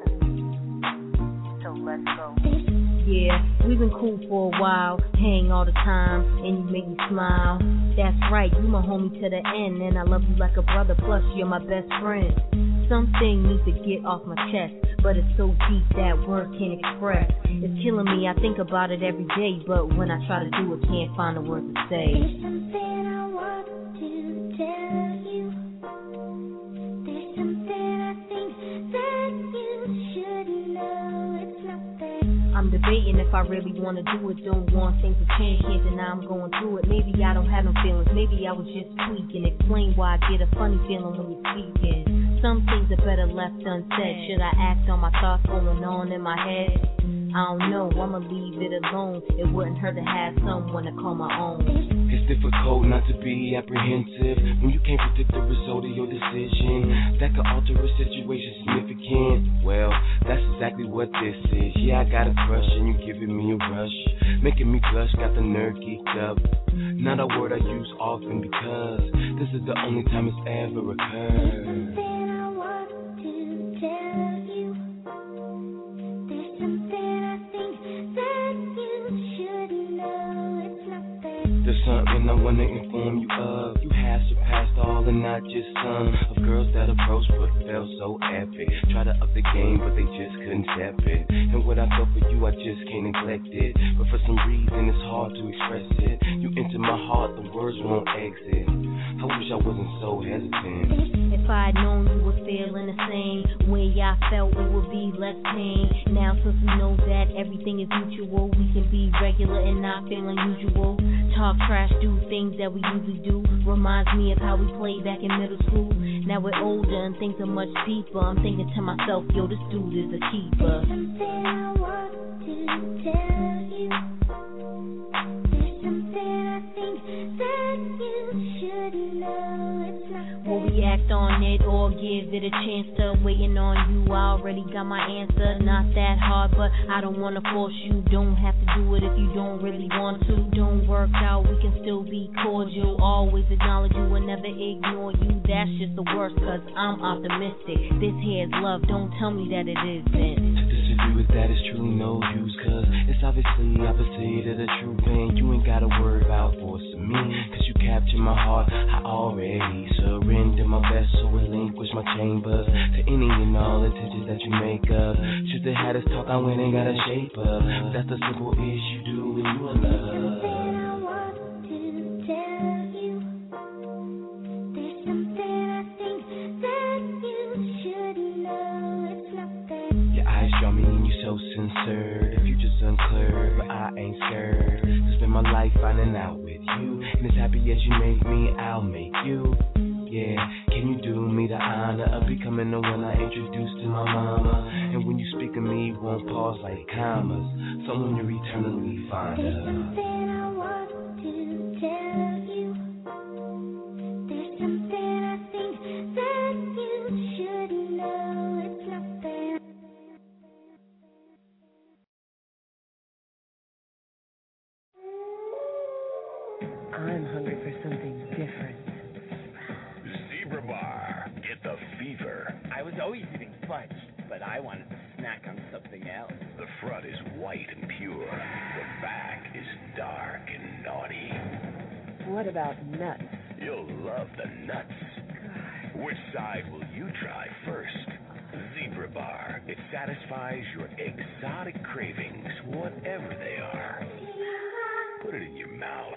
So let's go. Yeah, we've been cool for a while, hang all the time, and you make me smile. That's right, you my homie to the end, and I love you like a brother, plus you're my best friend. Something needs to get off my chest, but it's so deep that words can't express. It's killing me, I think about it every day, but when I try to do it, can't find the words to say. There's something I want to tell you. There's something I think that you should know. It's not there. I'm debating if I really want to do it. Don't want things to change, can't deny I'm going through it. Maybe I don't have no feelings, maybe I was just tweaking. Explain why I get a funny feeling when you're speaking. Some things are better left unsaid. Should I act on my thoughts going on in my head? I don't know, I'ma leave it alone. It wouldn't hurt to have someone to call my own. It's difficult not to be apprehensive when you can't predict the result of your decision. That could alter a situation significant. Well, that's exactly what this is. Yeah, I got a crush and you giving me a rush, making me blush, got the nerve geeked up. Not a word I use often because this is the only time it's ever occurred. There's something I want to inform you of. You have surpassed all and not just some of girls that approached but felt so epic. Try to up the game but they just couldn't step it. And what I felt for you I just can't neglected. But for some reason it's hard to express it. You enter my heart, the words won't exit. I wish I wasn't so hesitant. If I'd known you were feeling the same way I felt, it would be less pain. Now since we know that everything is mutual, we can be regular and not feel unusual. Talk trash, do things that we usually do. Reminds me of how we played back in middle school. Now we're older and things are much deeper. I'm thinking to myself, yo, this dude is a keeper. There's something I want to tell you. There's something I think that you should know. It's not Will we act on it or give it a chance to waiting on you? I already got my answer, not that hard, but I don't wanna force you. Don't have to do it if you don't really want to. Don't work out, we can still be cordial. Always acknowledge you and never ignore you. That's just the worst, cause I'm optimistic. This here's love, don't tell me that it isn't. To disagree with that is truly no use, cause it's obviously opposite of the truth. And you ain't gotta worry about forcing me, cause you captured my heart. I already surrender my best, so relinquish my chambers to any and all intentions that you make up. Should they had us talk, I went and got a shape up. That's the simple issue do when you in love. I want to tell you. There's something I think that you should know. It's not that Your eyes draw me and you so sincere. The future's unclear, but I ain't scared to spend my life finding out with you. And as happy as you make me, I'll make you. Yeah, can you do me the honor of becoming the one I introduced to my mama? And when you speak of me, won't pause like commas. Someone you're eternally fond there's of. something I want to tell you. There's something I think that you should know. It's not that I'm hungry for something different. Zebra Bar. Get the fever. I was always eating fudge, but I wanted to snack on something else. The front is white and pure. The back is dark and naughty. What about nuts? You'll love the nuts. Which side will you try first? Zebra Bar. It satisfies your exotic cravings, whatever they are. Put it in your mouth.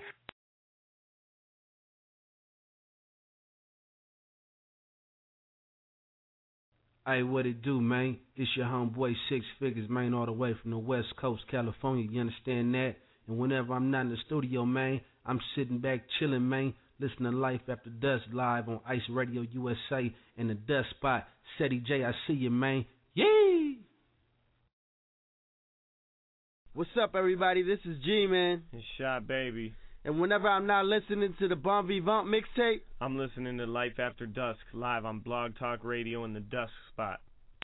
Hey, what it do, man? It's your homeboy Six Figures, man, all the way from the West Coast, California. You understand that? And whenever I'm not in the studio, man, I'm sitting back chilling, man, listening to Life After Dusk live on Ice Radio U S A and the Dust Spot. Seti J, I see you, man. Yee! What's up, everybody? This is G, man. It's Shot Baby. And whenever I'm not listening to the Bon Vivant mixtape, I'm listening to Life After Dusk live on Blog Talk Radio in the Dusk Spot.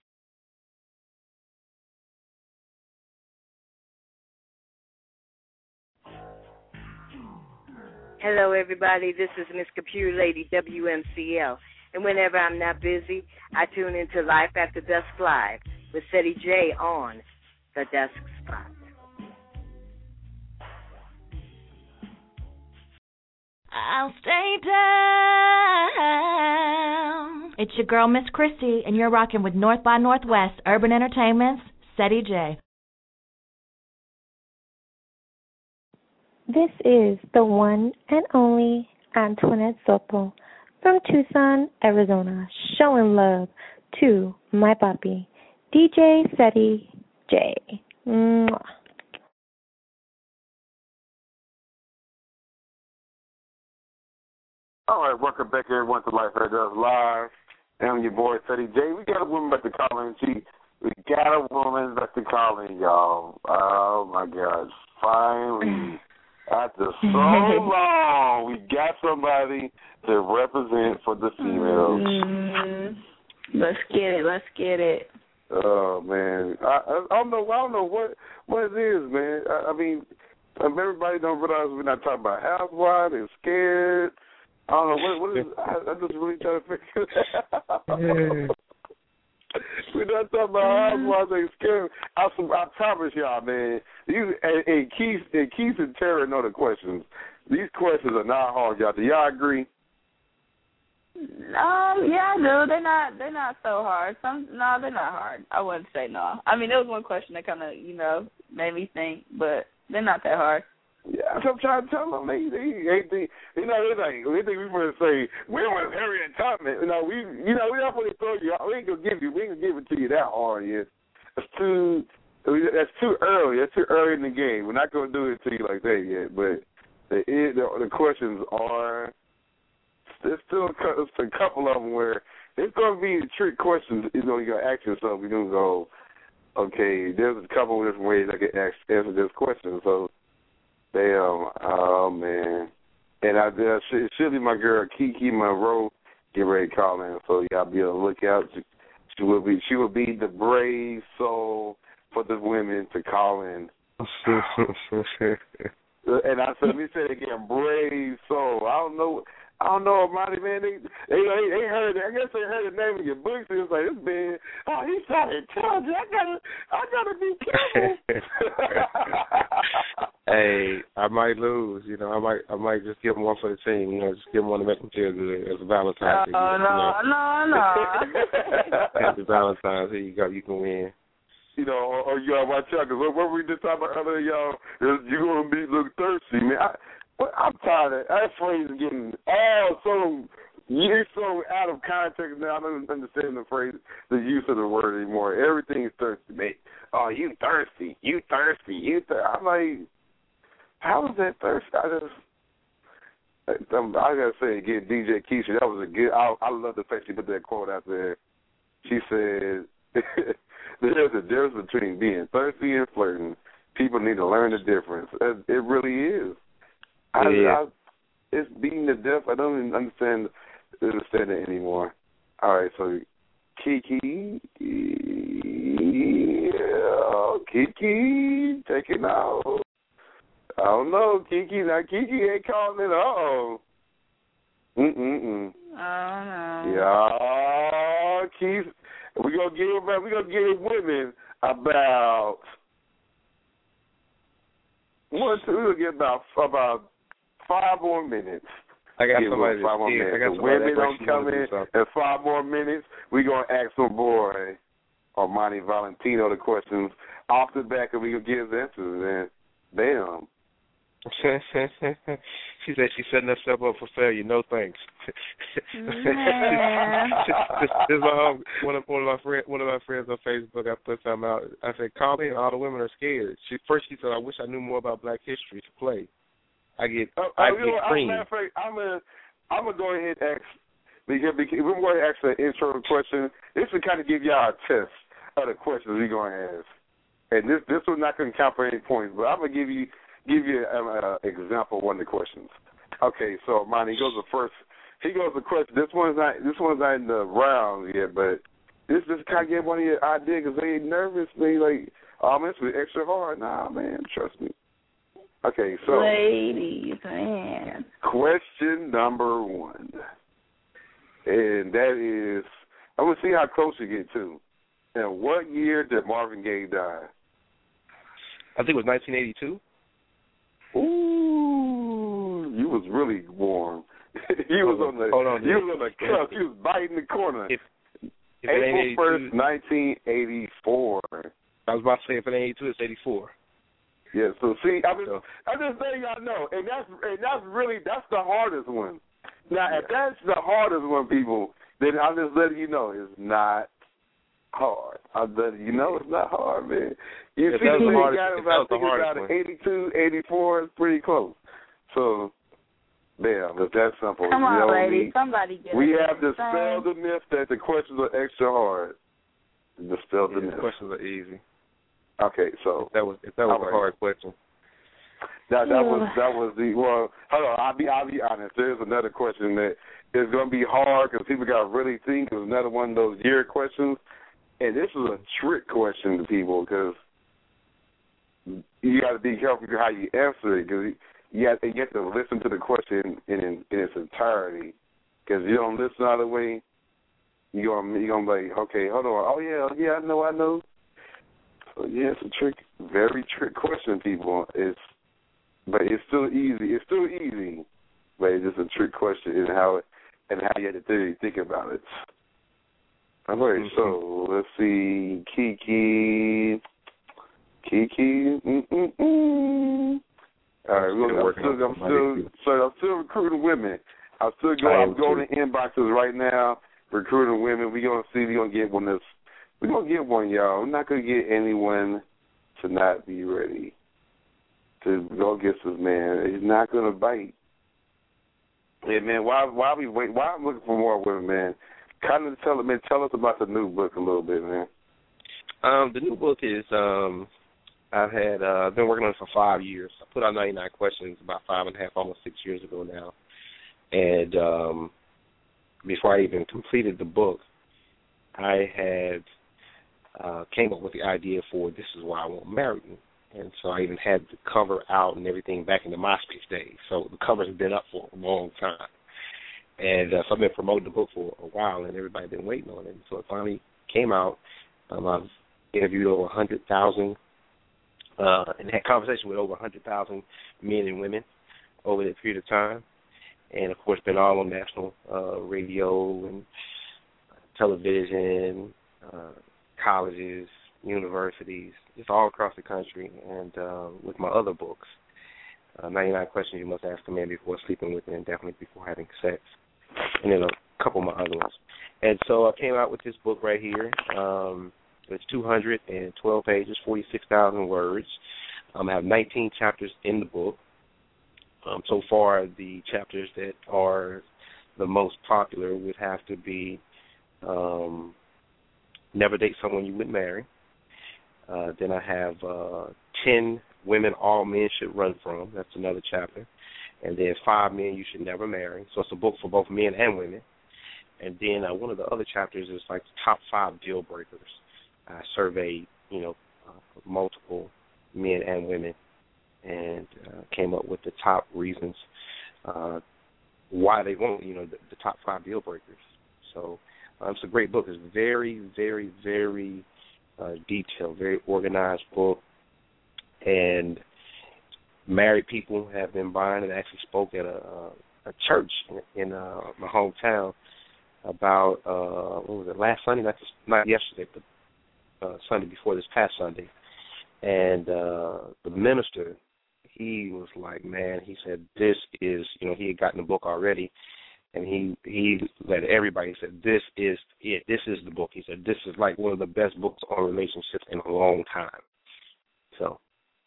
Hello, everybody. This is Miss Computer Lady, W M C L. And whenever I'm not busy, I tune into Life After Dusk Live with Seti J on the Dusk Spot. I'll stay down. It's your girl, Miss Christie, and you're rocking with North by Northwest Urban Entertainment's Seti J. This is the one and only Antoinette Sopo from Tucson, Arizona, showing love to my puppy, D J Seti J. Mwah. All right, welcome back, everyone, to Life After Dusk Live. I'm your boy, Seti J. We got a woman about to call in. She, we got a woman about to call in, y'all. Oh, my gosh. Finally, after so long, we got somebody to represent for the females. Mm-hmm. Let's get it. Let's get it. Oh, man. I, I, I don't know. I don't know what, what it is, man. I, I mean, everybody don't realize we're not talking about housewives and scared. I don't know, what, what is, I, I just really trying to figure that out. We're not talking about housewives and scared. I, I promise y'all, man, you, and, and, Keith, and Keith and Tara know the questions. These questions are not hard, y'all. Do y'all agree? Um, yeah, I do. They're not. They're not so hard. Some, no, they're not hard. I wouldn't say no. I mean, there was one question that kind of, you know, made me think, but they're not that hard. Yeah, so I'm trying to tell them. They, they, they, they you know, they think they think we want to say we want Harriet Tubman. You know, we, you know, we don't want to throw you. We ain't gonna give you. We ain't gonna give it to you that hard yet. It's too. That's too early. That's too early in the game. We're not gonna do it to you like that yet. But the the, the questions are. There's still a, a couple of them where it's going to be trick questions. You know, you're going to ask yourself, you're going to go, okay, there's a couple of different ways I can ask, answer this question. So, damn, oh, man. And I, uh, it should be my girl, Kiki Monroe, get ready to call in. So, y'all be on the lookout. She, she, will be, she will be the brave soul for the women to call in. And I said, let me say it again, brave soul. I don't know. I don't know, Monty, man. They, they they heard it. I guess they heard the name of your books. It was like, this man, oh, he sounded intelligent. I gotta, I gotta be careful. Hey, I might lose. You know, I might, I might just give him one for the team. You know, just give him one to make him feel good as a Valentine's. Oh you know, no, you know. no, no. As a Valentine's, here you go. You can win. You know, or, or you gotta watch out because what we just talking about earlier, y'all, is you gonna be look thirsty, man. I, Well, I'm tired of that phrase is getting all so you're so out of context now. I don't understand the phrase, the use of the word anymore. Everything is thirsty, mate. Oh, you thirsty, you thirsty, you thirsty. I'm like, how is that thirsty? I just, I, I gotta say again, D J Keisha, that was a good. I, I love the fact she put that quote out there. She said, "There's a difference between being thirsty and flirting. People need to learn the difference. It really is." I, yeah. I, it's beating to death. I don't even understand understand it anymore. All right, so Kiki, yeah, Kiki, take it now. I don't know, Kiki. Now Kiki ain't calling it. Uh oh. Mm mm mm. Oh no. Yeah, Keith. We gonna give we gonna give women about one, two. We gonna get about about. Five more minutes. I got yeah, somebody. Five more minutes. I got the women don't come in do in five more minutes. We're going to ask my boy, Armani Valentino, the questions off the back, and we going to give his answers. And damn. She said she's setting herself up for failure. No thanks. Man. this, this is my, one of one of my friends. One of my friends on Facebook. I put something out. I said, "Call in. All the women are scared." She first she said, "I wish I knew more about Black history to play." I get, uh, I uh, get you know, cream. I'm gonna, I'm gonna, I'm gonna go ahead and ask because, because we're going to ask an intro question. This will kind of give y'all a test of the questions we're going to ask, and this this one's not going to count for any points, but I'm gonna give you give you an uh, example of one of the questions. Okay, so Monty goes the first. He goes the question. This one's not this one's not in the round yet, but this just kind of get one of your ideas because they ain't nervous. They like, oh man, this was extra hard. Nah, man, trust me. Okay, so ladies, man. Question number one, and that is, I'm gonna see how close you get to. And what year did Marvin Gaye die? I think it was nineteen eighty-two. Ooh, you was really warm. you was on the, Hold on, you was on the cusp. You was biting the corner. If, if April first, nineteen eighty-four. I was about to say if it ain't eighty-two, it's eighty-four. Yeah, so see, I just, I just letting y'all know, and that's and that's really that's the hardest one. Now, yeah. If that's the hardest one, people, then I'm just letting you know it's not hard. I'm letting you know it's not hard, man. You if see, the hardest, got about, the about eighty-two, eighty-four is pretty close. So, damn, if that's simple. Come on, you know, lady, we, somebody get We it. have dispelled the myth that the questions are extra hard. Dispelled yeah, the myth. The questions are easy. Okay, so if that was if that was right. a hard question. That that was that was the well. Hold on, I'll be I'll be honest. There's another question that is going to be hard because people got to really think. There's another one of those year questions, and this is a trick question to people because you got to be careful how you answer it because you have you have to listen to the question in in, in its entirety because you don't listen all the way. You gonna you gonna be like, okay, hold on. Oh yeah, yeah, I know, I know. So yeah, it's a trick, very trick question, people. It's, but it's still easy. It's still easy, but it's just a trick question in how it, and how you had to do, think about it. All right, mm-hmm. So let's see, Kiki, Kiki. Mm-mm-mm. All right, we're, I'm, still, I'm still, so I'm still recruiting women. I'm still going. I'm going to inboxes right now, recruiting women. We're gonna see. We're gonna get one that's. We're gonna get one, y'all. We're not gonna get anyone to not be ready to go against this man. He's not gonna bite. Yeah, man. Why? Why we wait? Why I'm looking for more women, man? Kind of tell man. Tell us about the new book a little bit, man. Um, the new book is. Um, I've had. Uh, I've been working on it for five years. I put out ninety-nine questions about five and a half, almost six years ago now. And um, before I even completed the book, I had uh, came up with the idea for This Is Why I Won't Marry You. And so I even had the cover out and everything back in the MySpace days. So the cover's been up for a long time. And uh, so I've been promoting the book for a while, and everybody's been waiting on it. And so it finally came out. Um, I've interviewed over one hundred thousand uh, and had conversation with over one hundred thousand men and women over that period of time. And, of course, been all on national uh, radio and television, uh, colleges, universities, just all across the country. And uh, with my other books, uh, ninety-nine Questions You Must Ask a Man Before Sleeping With, and Definitely Before Having Sex, and then a couple of my other ones. And so I came out with this book right here. Um, it's two hundred twelve pages, forty-six thousand words. Um, I have nineteen chapters in the book. Um, so far, the chapters that are the most popular would have to be um, Never Date Someone You Wouldn't Marry. Uh, then I have uh, ten Women All Men Should Run From. That's another chapter. And then Five Men You Should Never Marry. So it's a book for both men and women. And then uh, one of the other chapters is like the top five deal breakers. I surveyed, you know, uh, multiple men and women, and uh, came up with the top reasons uh, why they won't, you know, the, the top five deal breakers. So um, it's a great book. It's very, very, very uh, detailed, very organized book. And married people have been buying it. I actually spoke at a, a church in, in uh, my hometown about, uh, what was it, last Sunday? Not, just, not yesterday, but uh, Sunday before this past Sunday. And uh, the minister, he was like, man, he said, this is, you know, he had gotten the book already, and he he let everybody, he said, this is it. This is the book. He said, this is like one of the best books on relationships in a long time. So.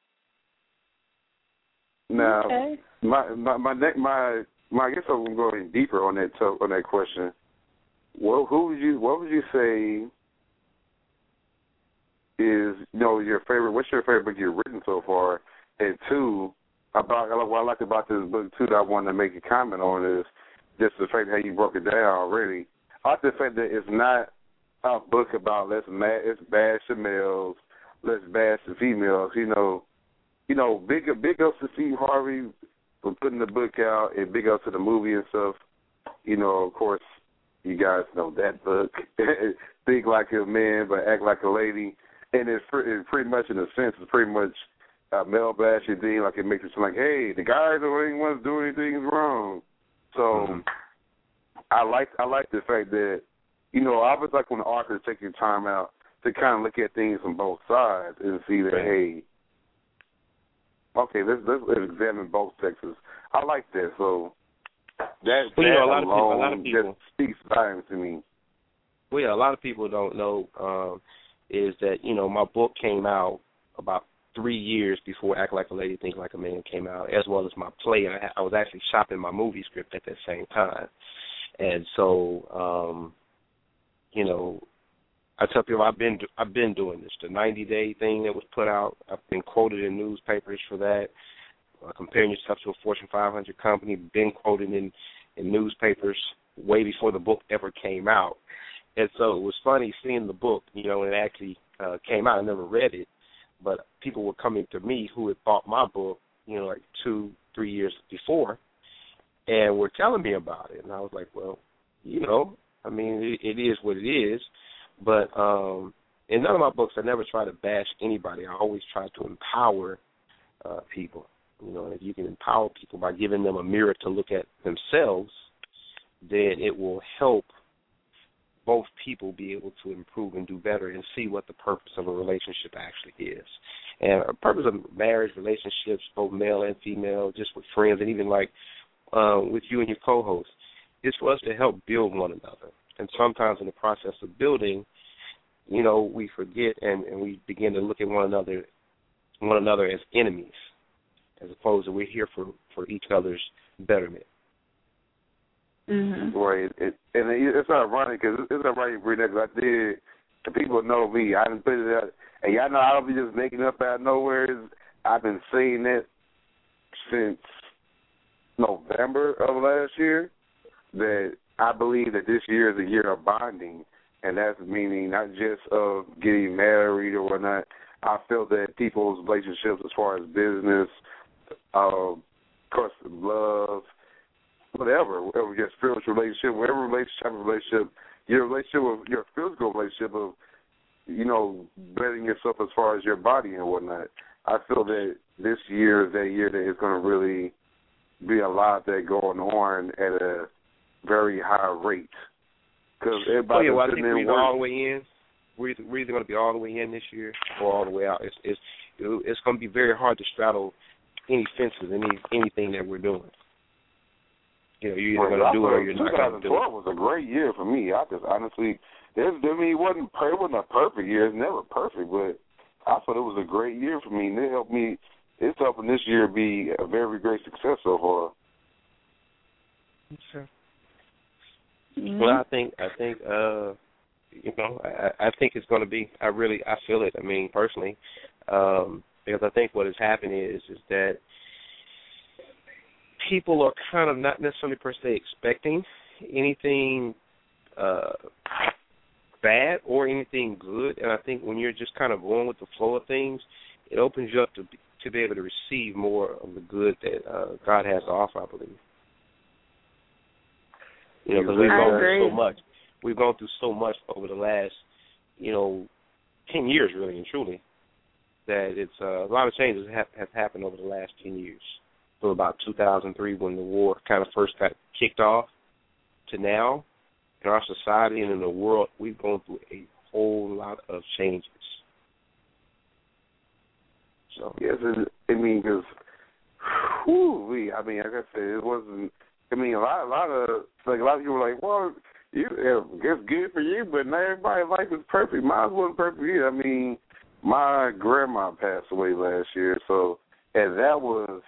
Now, okay. my my my, my my I guess I'm going deeper on that on that question. Well, who would you what would you say is, you know, your favorite? What's your favorite book you've written so far? And two, about what I like about this book too that I wanted to make a comment on is just the fact that you broke it down already. I like the fact that it's not a book about let's mad, it's bash the males, let's bash the females. You know, you know, big big ups to Steve Harvey for putting the book out, and big ups to the movie and stuff. You know, of course, you guys know that book. Think like a man, but act like a lady. And it's pretty, pretty much, in a sense, it's pretty much a male bashing thing. Like, it makes it sound like, hey, the guys don't even want to do anything wrong. So mm-hmm. I like I like the fact that, you know, I always like when the authors take your time out to kind of look at things from both sides and see that, hey, okay, let's let's examine both sexes. I like that. So that, well, that you know, a lot alone of people, a lot of people just speaks volumes to me. Well, yeah, a lot of people don't know um, is that, you know, my book came out about three years before Act Like a Lady, Think Like a Man came out, as well as my play. And I, I was actually shopping my movie script at that same time. And so, um, you know, I tell people I've been I've been doing this. The ninety-day thing that was put out, I've been quoted in newspapers for that. Uh, comparing yourself to a Fortune five hundred company, been quoted in, in newspapers way before the book ever came out. And so it was funny seeing the book, you know, when it actually uh, came out. I never read it, but people were coming to me who had bought my book, you know, like two, three years before, and were telling me about it. And I was like, well, you know, I mean, it, it is what it is. But um, in none of my books, I never try to bash anybody. I always try to empower uh, people. You know, if you can empower people by giving them a mirror to look at themselves, then it will help both people be able to improve and do better and see what the purpose of a relationship actually is. And the purpose of marriage, relationships, both male and female, just with friends, and even like uh, with you and your co-host, is for us to help build one another. And sometimes in the process of building, you know, we forget and, and we begin to look at one another one another as enemies, as opposed to we're here for, for each other's betterment. Mm-hmm. Right, it, and it, it's ironic because it's ironic, Bree, because I did. The people know me. I didn't put it out, and y'all know I don't be just making up out of nowhere. I've been saying it since November of last year that I believe that this year is a year of bonding, and that's meaning not just of getting married or whatnot. I feel that people's relationships, as far as business, uh, of course, love, whatever, whatever your spiritual relationship, whatever relationship, relationship, your relationship with your physical relationship of, you know, bettering yourself as far as your body and whatnot. I feel that this year is that year that is going to really be a lot of that going on at a very high rate. Because everybody, oh yeah, well, I think we're either all the way in. We're either, we're either going to be all the way in this year or all the way out. It's it's it's going to be very hard to straddle any fences, any anything that we're doing. You know, you're either going to do it or you're not going to do it. twenty twelve was a great year for me. I just honestly, there's, I mean, it wasn't, it wasn't a perfect year. It's never perfect, but I thought it was a great year for me. And it helped me, it's helping this year be a very great success so far. Sure. Mm-hmm. Well, I think, I think, uh, you know, I, I think it's going to be, I really, I feel it, I mean, personally, um, because I think what has happened is, is that people are kind of not necessarily per se expecting anything uh, bad or anything good, and I think when you're just kind of going with the flow of things, it opens you up to be, to be able to receive more of the good that uh, God has to offer, I believe. You know, because we've gone through so much. We've gone through so much over the last, you know, ten years, really and truly, that it's uh, a lot of changes have, have happened over the last ten years. From about two thousand three when the war kind of first got kicked off to now, in our society and in the world, we've gone through a whole lot of changes. So yes, I mean, because, whew, I mean, like I said, it wasn't. I mean, a lot, a lot of like a lot of people were like, well, you, it's good for you, but not everybody's life is perfect. Mine wasn't perfect either. I mean, my grandma passed away last year, so and that was.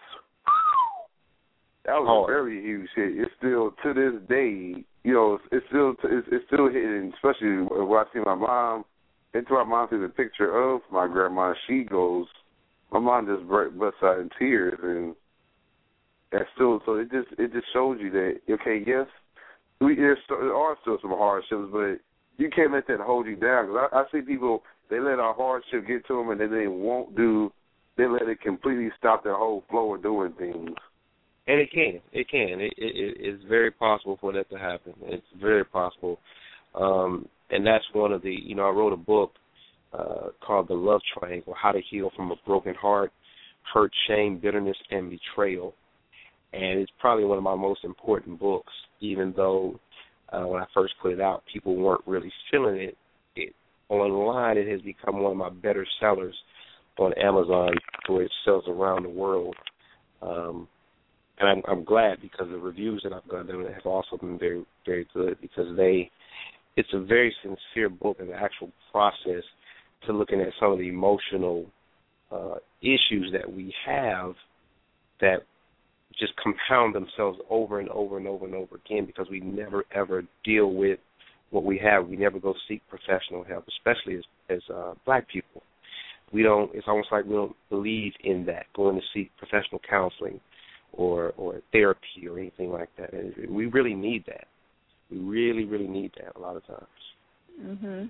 That was Hard. a very huge hit. It's still, to this day, you know, it's still it's, it's still hitting, especially when I see my mom. Into my mom sees a picture of my grandma. She goes, my mom just busts out in tears, and that's still, so it just it just shows you that, okay, yes, we, there are still some hardships, but you can't let that hold you down. Because I, I see people, they let a hardship get to them, and then they won't do, they let it completely stop their whole flow of doing things. And it can. It can. It, it, it's very possible for that to happen. It's very possible. Um, and that's one of the, you know, I wrote a book uh, called The Love Triangle, How to Heal from a Broken Heart, Hurt, Shame, Bitterness, and Betrayal. And it's probably one of my most important books, even though uh, when I first put it out, people weren't really feeling it. it. Online, it has become one of my better sellers on Amazon, where it sells around the world. Um And I'm, I'm glad, because the reviews that I've gotten have also been very, very good, because they, it's a very sincere book and the actual process to looking at some of the emotional uh, issues that we have that just compound themselves over and over and over and over again, because we never, ever deal with what we have. We never go seek professional help, especially as, as uh, black people. We don't, it's almost like we don't believe in that, going to seek professional counseling or or therapy or anything like that. And we really need that. We really, really need that a lot of times. Mhm.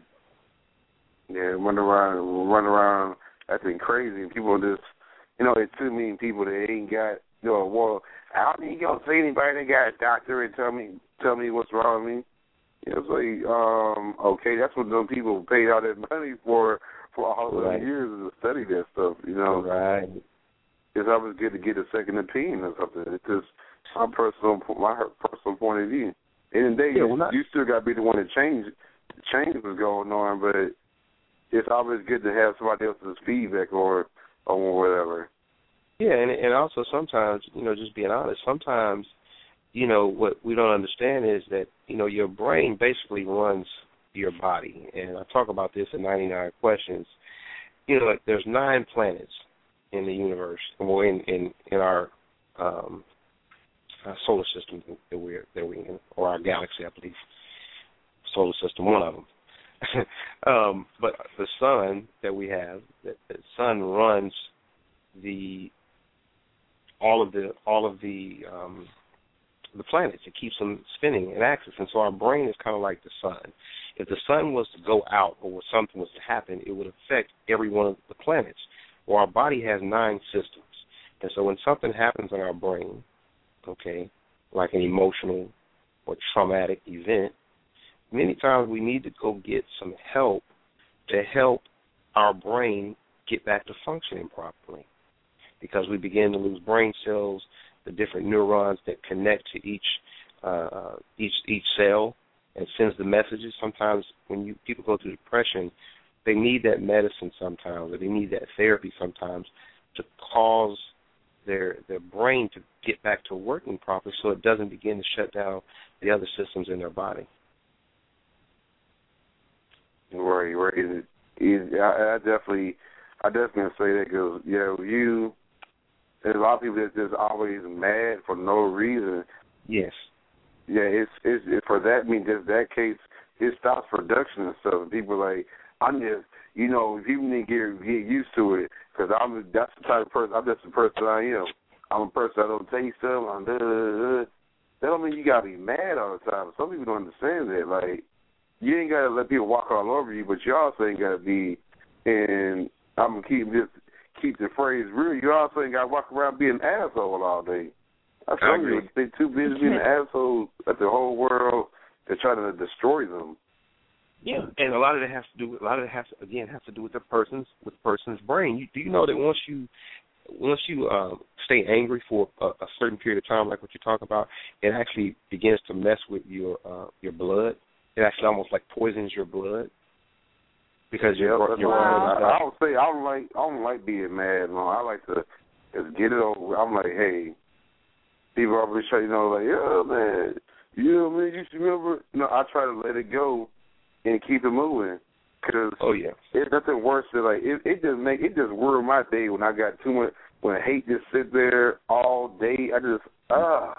Yeah, run around, run around acting crazy, and people just, you know, it's too many people that ain't got, you know, well, how do you gonna see anybody that got a doctor and tell me tell me what's wrong with me? You know, it's like, um, okay, that's what those people paid all that money for for all those right. years to study that stuff, you know. Right. It's always good to get a second opinion or something. It's just my personal, my personal point of view. And then Yeah, you, well, not- you still got to be the one to change change what's going on, but it's always good to have somebody else's feedback or or whatever. Yeah, and and also sometimes, you know, just being honest, sometimes, you know, what we don't understand is that, you know, your brain basically runs your body. And I talk about this in ninety-nine Questions. You know, there's nine planets in the universe, or in, in, in our um, uh, solar system that we're, that we're in, or our galaxy, I believe. Solar system, one of them. um, but the sun that we have, the, the sun runs the all of the all of the um, the planets. It keeps them spinning in axis, and so our brain is kind of like the sun. If the sun was to go out or something was to happen, it would affect every one of the planets. Well, our body has nine systems, and so when something happens in our brain, okay, like an emotional or traumatic event, many times we need to go get some help to help our brain get back to functioning properly, because we begin to lose brain cells, the different neurons that connect to each uh, each each cell and sends the messages. Sometimes when you people go through depression, they need that medicine sometimes, or they need that therapy sometimes to cause their their brain to get back to working properly, so it doesn't begin to shut down the other systems in their body. Right, right. It, it, I, I definitely, I definitely say that because yeah, you. There's a lot of people that's just always mad for no reason. Yes. Yeah, it's it's it, for that. I mean, just that case, it stops production and stuff. And people are like, I'm just, you know, people need to get get used to it because I'm that's the type of person. I'm just the person I am. I'm a person that don't take stuff. I'm da, da, da. That don't mean you gotta be mad all the time. Some people don't understand that. Like, you ain't gotta let people walk all over you, but you also ain't gotta be. And I'm gonna keep this. Keep the phrase real. You also ain't got to walk around being an asshole all day. I I agree. you, they too busy being an asshole at the whole world. They're trying to destroy them. Yeah, and a lot of it has to do. A lot of it has to, again has to do with the person's with the person's brain. You, do you know that once you once you uh, stay angry for a, a certain period of time, like what you're talking about, it actually begins to mess with your uh, your blood. It actually almost like poisons your blood. Because you're, yeah, you're wow. I, I don't say I don't like I don't like being mad. No, I like to just get it over with. I'm like, hey, people always try, you know, like, yeah, man, you know, man, you should remember. No, I try to let it go and keep it moving. Cause oh yeah, it's nothing worse than like it. It just make it just ruin my day when I got too much. When hate just sit there all day, I just ah,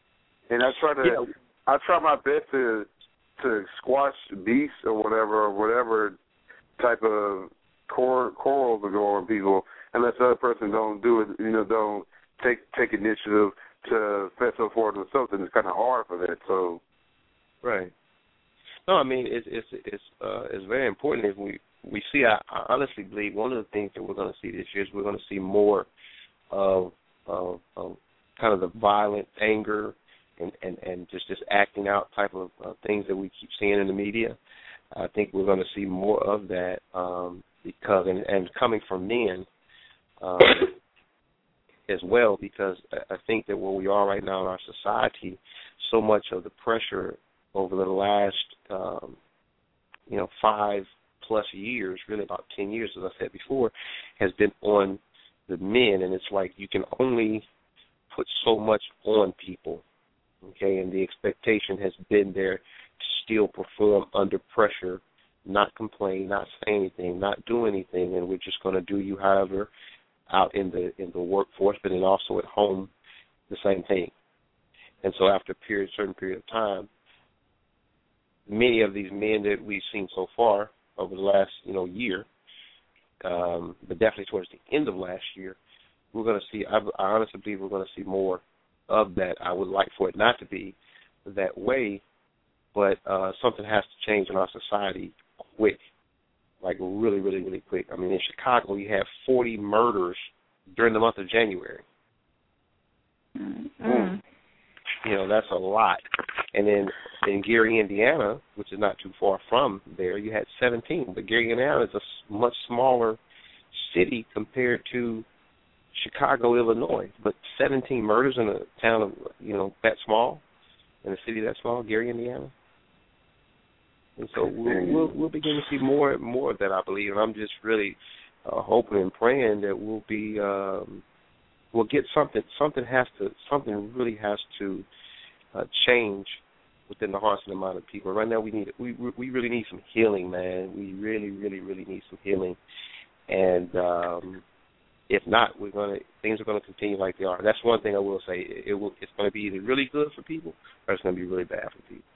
and I try to yeah. I try my best to to squash beasts or whatever or whatever type of core quarrels are going on people, unless the other person don't do it, you know, don't take take initiative to fess up for themselves, and it's kind of hard for that. So, right. No, I mean it's it's it's uh, it's very important. If we we see, I, I honestly believe one of the things that we're going to see this year is we're going to see more of, of, of kind of the violent anger and, and, and just just acting out type of uh, things that we keep seeing in the media. I think we're going to see more of that um, because, and, and coming from men um, as well, because I think that where we are right now in our society, so much of the pressure over the last, um, you know, five plus years, really about ten years, as I said before, has been on the men, and it's like you can only put so much on people, okay, and the expectation has been there to still perform under pressure, not complain, not say anything, not do anything, and we're just going to do you however out in the in the workforce, but then also at home, the same thing. And so after a period, certain period of time, many of these men that we've seen so far over the last, you know, year, um, but definitely towards the end of last year, we're going to see, I, I honestly believe we're going to see more of that. I would like for it not to be that way, but uh, something has to change in our society quick, like really, really, really quick. I mean, in Chicago, you have forty murders during the month of January. Mm-hmm. You know, that's a lot. And then in Gary, Indiana, which is not too far from there, you had seventeen. But Gary, Indiana is a much smaller city compared to Chicago, Illinois. But seventeen murders in a town of, you know, that small, in a city that small, Gary, Indiana. And so we'll, we'll, we'll begin to see more and more of that, I believe. And I'm just really uh, hoping and praying that we'll be um, we'll get something. Something has to. Something really has to uh, change within the hearts and the mind of people. Right now, we need we we really need some healing, man. We really, really, really need some healing. And um, if not, we're gonna things are gonna continue like they are. That's one thing I will say. It, it will. It's gonna be either really good for people or it's gonna be really bad for people.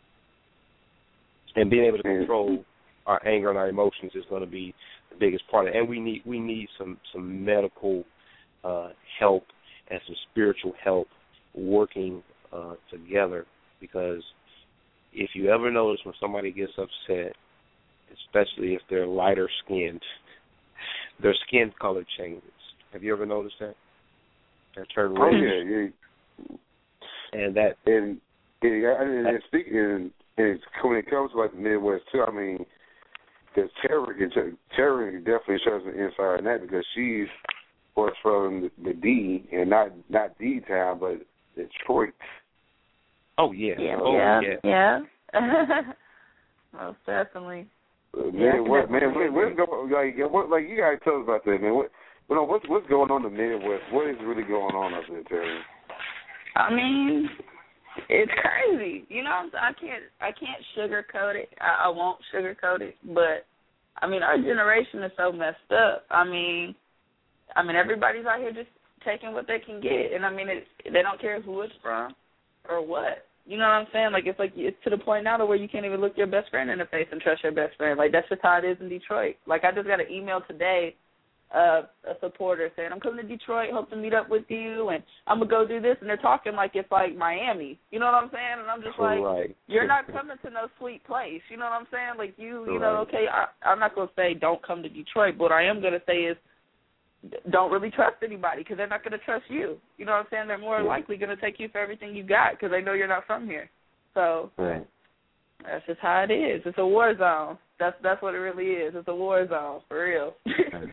And being able to control our anger and our emotions is going to be the biggest part of it. And we need we need some some medical uh, help and some spiritual help working uh, together, because if you ever notice when somebody gets upset, especially if they're lighter skinned, their skin color changes. Have you ever noticed that? They turn red. Oh yeah, yeah. And that and, and, and, and speaking. And when it comes to like the Midwest too, I mean, because Terry, Terry definitely shows an insight on that, because she's, of course, from the D, and not not D town, but Detroit. Oh yeah, yeah, oh, yeah, yeah. yeah. Most definitely. Uh, man, yeah, what man, what, what's going like? What like you gotta tell us about that, man? What, you know, what's what's going on in the Midwest? What is really going on up there, Terry? I mean, it's crazy, you know. I can't, I can't sugarcoat it. I, I won't sugarcoat it, but I mean, our generation is so messed up. I mean, I mean, everybody's out here just taking what they can get, and I mean, it, they don't care who it's from or what. You know what I'm saying? Like, it's like it's to the point now to where you can't even look your best friend in the face and trust your best friend. Like, that's just how it is in Detroit. Like, I just got an email today. Uh, a supporter saying, I'm coming to Detroit, hope to meet up with you, and I'm going to go do this. And they're talking like it's like Miami. You know what I'm saying? And I'm just like, right. You're not coming to no sweet place. You know what I'm saying? Like, you, you know, Right. okay, I, I'm not going to say don't come to Detroit, but what I am going to say is don't really trust anybody, because they're not going to trust you. You know what I'm saying? They're more Yeah. likely going to take you for everything you got because they know you're not from here. So Right. that's just how it is. It's a war zone. That's that's what it really is. It's a war zone, for real. Right.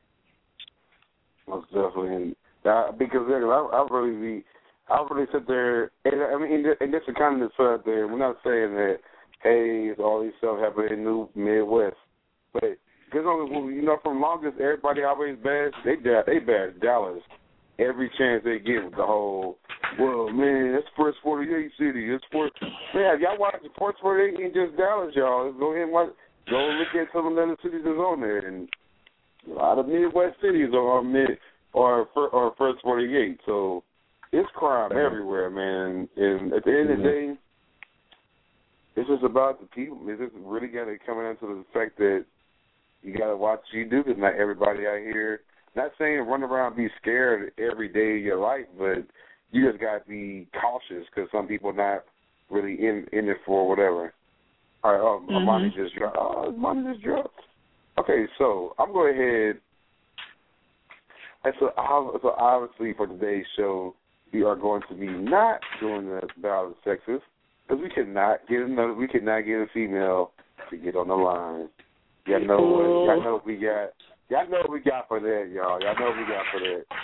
Most definitely, and uh, because I, I really be, I really sit there, and I mean, and that's the kind of stuff there. We're not saying that, hey, it's all these stuff happening in the Midwest, but because you know, from longest, everybody always bash they they bash Dallas every chance they get with the whole, well, man, that's Sports forty-eight city. It's Sports, man. Y'all watch Sports forty-eight ain't just Dallas, y'all. Go ahead and watch, go look at some of the other cities that's on there, and a lot of Midwest cities are mid or or first forty-eight, so it's crime everywhere, man. And at the end of the day, it's just about the people. It's just really got to come down to the fact that you got to watch what you do, because not everybody out here. Not saying run around and be scared every day of your life, but you just got to be cautious, because some people not really in in it for whatever. All right, oh, my Mm-hmm. money just dropped. Oh, my money just dropped. Okay, so I'm going ahead. And so, so obviously for today's show, we are going to be not doing the Battle of the Sexes, because we cannot get another. We cannot get a female to get on the line. Y'all know what? Y'all know what we got. Y'all know what we got for that, y'all. Y'all know what we got for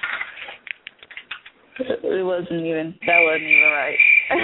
that. It wasn't even, that wasn't even right.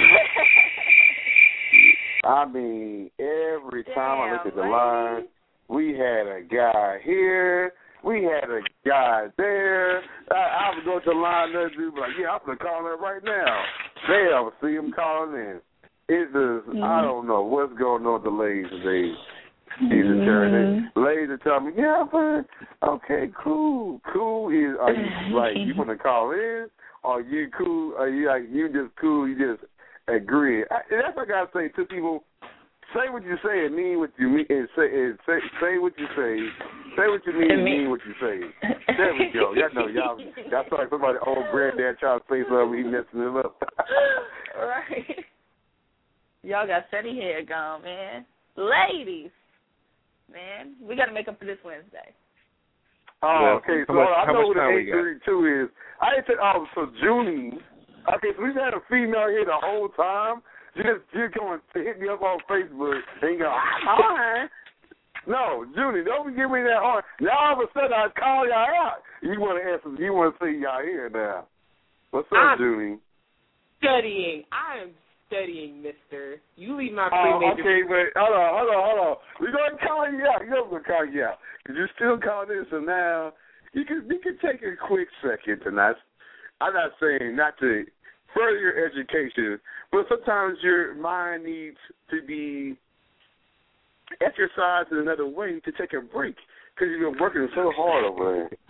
I mean, every time Damn, I look at the lady. line, we had a guy here, we had a guy there. I, I would go to the line, and dude be like, yeah, I'm going to call her right now. Damn, see him calling in. It is, mm-hmm. I don't know what's going on with the ladies today. Mm-hmm. Turning. Ladies are telling me, yeah, but okay, cool. Cool is, are you, like, you want to call in? Or you cool? Are you, like, you just cool, you just agree? I, that's what I got to say to people. Say what you say and mean what you mean, and say and say say what you say. Say what you mean and mean what you say. There we go. Y'all know y'all y'all saw like somebody old granddad trying to say something, he messing it up. Right. Y'all got steady hair gone, man. Ladies, man, we got to make up for this Wednesday. Oh, okay. So much, I know what the eight eight thirty-two is. I didn't say, oh, so Junie. Okay, so we've had a female here the whole time. You just you going to hit me up on Facebook and you go, I'm on. No, Junie, don't give me that on. Now all of a sudden I call y'all out. You want to answer? You want to see y'all here now? What's up, I'm Junie? Studying. I'm studying, mister. You leave my Oh, pre-major. okay, wait. Hold on, hold on, hold on. We're going to call you out. You know we're going to call you out. Because you're still calling in, so now you can, you can take a quick second tonight. I'm not saying not to further your education, but sometimes your mind needs to be exercised in another way to take a break because you've been working so hard over there.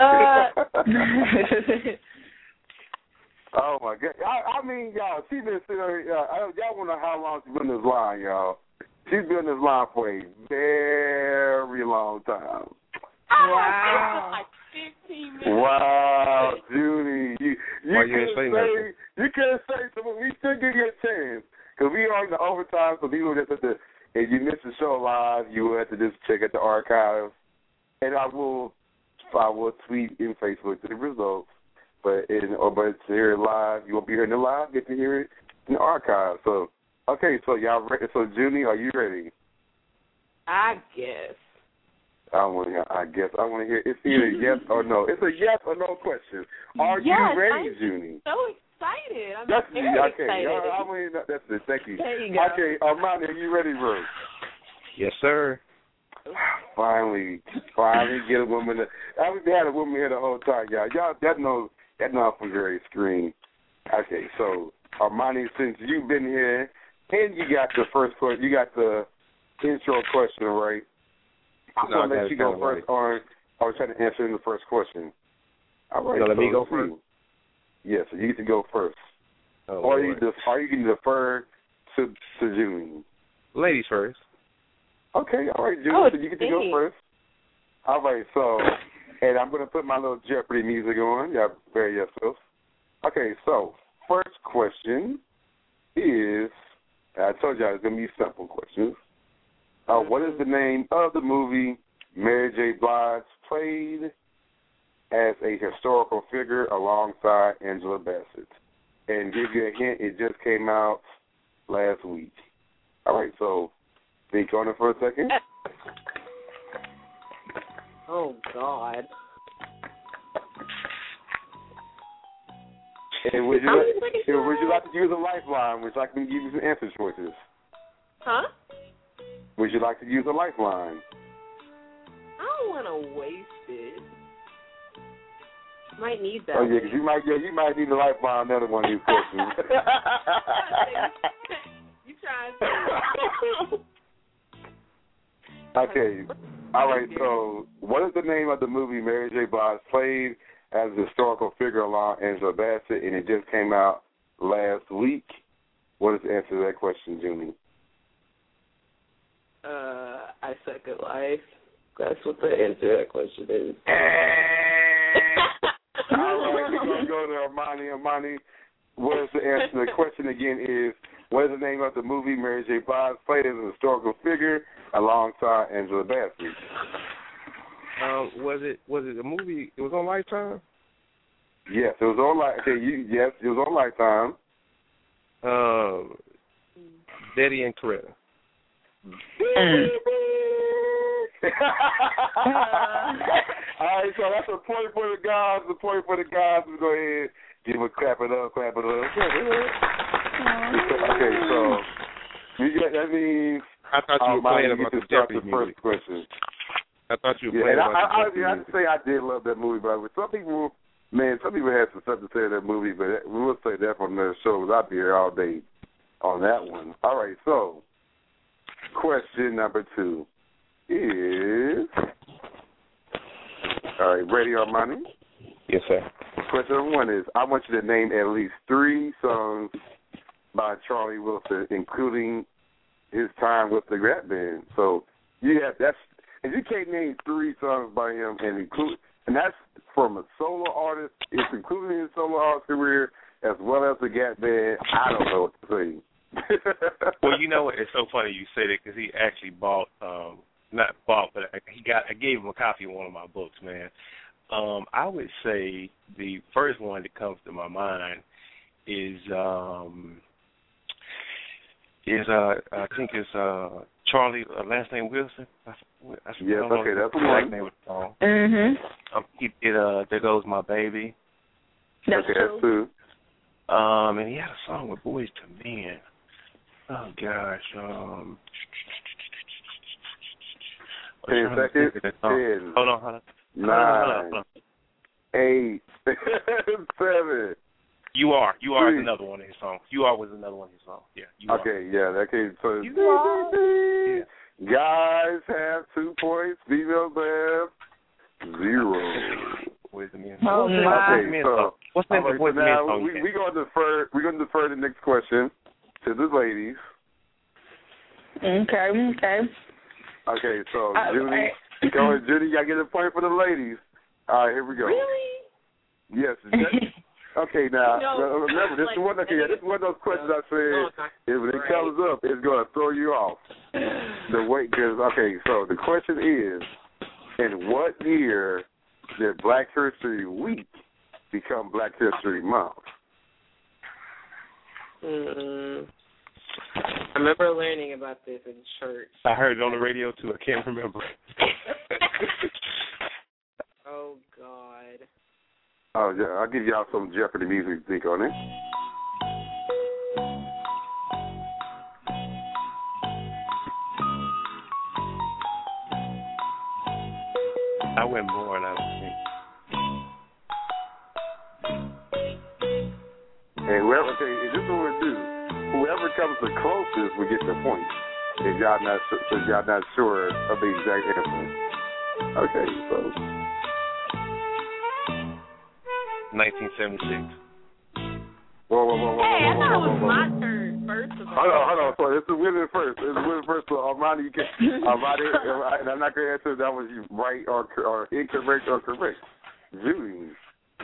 Uh. Oh, my God. I, I mean, y'all, she's been sitting there. Uh, y'all want to know how long she's been in this line, y'all. She's been in this line for a very long time. Wow. Like fifteen minutes. Wow, Judy. You, you Why you couldn't ain't say say, nothing? you couldn't say something. We still give you a chance. Because we are in the overtime, so people just have to, if you missed the show live, you will have to just check out the archive. And I will, I will tweet in Facebook the results. But in, or but to hear it live, you won't be hearing it live. Get to hear it in the archive. So, okay, so y'all ready? So, Junie, are you ready? I guess. I want to hear. I guess I want to hear. It's either yes or no. It's a yes or no question. Are yes, you ready, I'm Junie? So excited. I'm that's very okay. excited. I, I mean, that's it. Thank you. There you go. Okay, Armani, are you ready, bro? Yes, sir. Finally, finally get a woman. To, I haven't had a woman here the whole time, y'all. Y'all, that knows. That not from your screen. Okay, so Armani, since you've been here and you got the first question, you got the intro question right. I'm no, gonna let you go first. Or I was trying to answer in the first question. All right, you let so me go first. Yes, yeah, so you get to go first. Oh, or Lord. you def- or you can defer to to Junie. Ladies first. Okay, all right, Junie, oh, so you get to go first. All right, so. And I'm going to put my little Jeopardy music on. Y'all prepare yourselves. Okay, so first question is, I told y'all it's going to be simple questions. Uh, what is the name of the movie Mary J. Blige played as a historical figure alongside Angela Bassett? And give you a hint, it just came out last week. All right, so think on it for a second. Oh, God. And would you, like, and would you like to use a lifeline, which I can give you some answer choices? Huh? Would you like to use a lifeline? I don't want to waste it. Might need that. Oh, yeah, because you might, yeah, you might need a lifeline on another one of these questions. You trying to... Okay. All right, so what is the name of the movie Mary J. Blige played as a historical figure along Angela Bassett, and it just came out last week? What is the answer to that question, Junie? Uh, I Second Life. That's what the answer to that question is. All right, we're going to go to Armani. Armani, what is the answer to the question again is, what is the name of the movie Mary J. Blige played as a historical figure alongside Angela Bassett? Um, was it was it a movie? It was on Lifetime. Yes, it was on Lifetime. Okay, you, yes, it was on Lifetime. Um, Betty and Coretta. All right, so that's a point for the guys. A point for the guys. Let's go ahead, give them a clap it up, clap it up. Okay, so you get, that means I thought you were um, playing you about the get to start Jeopardy the first music. question. I thought you were Yeah, playing and about I, I, the Jeopardy I, I music. say I did love that movie, but with some people, man, some people had some stuff to say of that movie, but we will say that from the show. I'll be here all day on that one. All right, so question number two is, all right, ready, Armani? Yes, sir. Question number one is, I want you to name at least three songs by Charlie Wilson, including his time with the Rap Band. So you have that's, if you can't name three songs by him and include, and that's from a solo artist, it's including his solo artist career as well as the Gap Band. I don't know what to say. Well, you know what? It's so funny you say that because he actually bought, um, not bought, but he got. I gave him a copy of one of my books, man. Um, I would say the first one that comes to my mind is um, is uh, I think it's uh, Charlie, uh, last name Wilson. I, I, yes, I okay, that's the exact one. name of the song. Mm-hmm. Um, it, it uh, There Goes My Baby. That's okay, true. that's true. Um, and he had a song with Boys to Men. Oh gosh. Um. Ten seconds. Ten. Hold on. Hold on. Nine. Hold on, hold on. Eight. Seven. You are. You are Three. is another one of his songs. You are was another one of his songs. Yeah. You okay. Are. Yeah. That came. So you are. Yeah. Guys have two points. Females have zero. Where's the man? Oh, okay. So what's the name right, of the so now we we gonna defer. We're gonna defer the next question to the ladies. Okay. Okay. Okay. So Uh, Judy, I- go ahead, Judy. You gotta get a point for the ladies. All right. Here we go. Really? Yes. Okay, now, No, remember, this like, is one, okay, this is one of those questions I said, if it right. comes up, it's going to throw you off. The way, cause, okay, so the question is, in what year did Black History Week become Black History Month? Mm, I remember learning about this in church. I heard it on the radio, too. I can't remember. Oh, God. Oh, yeah, I'll give y'all some Jeopardy music to think on it. I went born, I don't think. And whoever, okay, this is what we do. Whoever comes the closest will get the point. If y'all not, if y'all not sure of the exact answer. Okay, so. nineteen seventy-six. Whoa, whoa, whoa, whoa, Hey, I whoa, thought whoa, it was whoa, my whoa. turn first of all. Hold on, hold on. So it's the women first. It's the women first. So Armani, you can. Armani, and I'm not going to answer if that was you right or or incorrect or correct. Judy,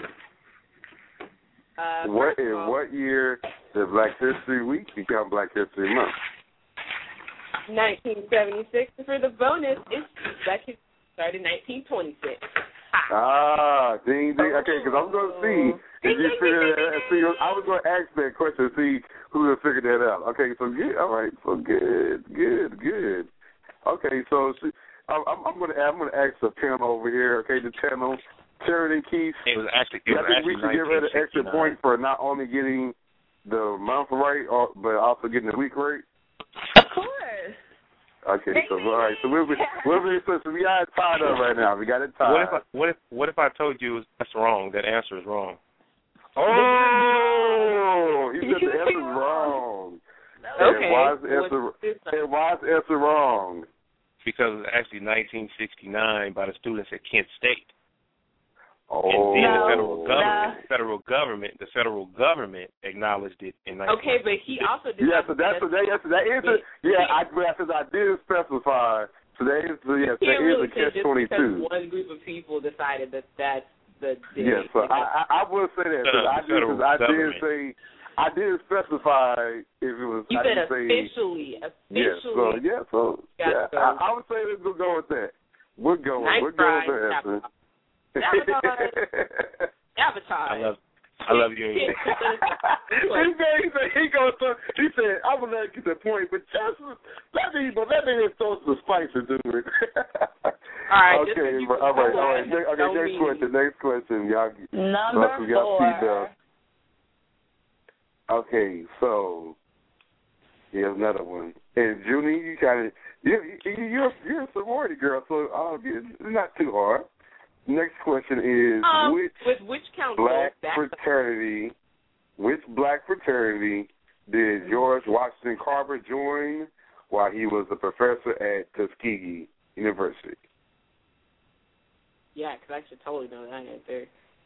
Uh, what first of in all, what year did Black History Week become Black History Month? nineteen seventy-six. And for the bonus, it's Black History started in nineteen twenty-six. Ah, ding, ding. Okay, because I'm going to see if you figure that out. See, I was going to ask that question to see who will figure that out. Okay, so good. All right, so good, good, good. Okay, so see, I'm, I'm going to I'm going to ask the panel over here. Okay, the panel, Sharon and Keith. It was actually. It I was think actually we should give her an extra point for not only getting the month right, or, but also getting the week right. Of course. Okay, so all right, so we'll be, we'll be so, so we got it tied up right now. We got it tied. What if I, what if what if I told you that's wrong? That answer is wrong. Oh, he said the answer's wrong. Okay. And why is the answer? And why is the answer wrong? Because it's actually nineteen sixty-nine by the students at Kent State. Oh, and then the No, federal government, no. the federal government, the federal government acknowledged it in nineteen. Okay, but he also did. Yeah, so that's so that answer. That answer. Yeah, I because I did specify. So that is yes, that Can't is really a catch say just twenty because two. one group of people decided that that's the day. Yes, so I, I I will say that because I did cause I did say I did specify if it was. You I said didn't say, officially, officially. Yes, so yeah, so yeah, so. I, I would say let's go with that. We're going. Nice we're going with try. the answer. Sabotage. Sabotage. I love, I love you. he said, he said, he goes, to, he said, I'm going to let you get the point, but just let me, but let me just throw some spice into it. All right. Okay, but, all right, all right. Next, okay, next question, next question. Y'all, Number we got four. feedback. Okay, so here's another one. And Junie, you kind of, you, you, you're, you're a sorority girl, so uh, it's not too hard. Next question is, um, which, with which council black back fraternity, which black fraternity did George Washington Carver join while he was a professor at Tuskegee University? Yeah, because I should totally know that answer.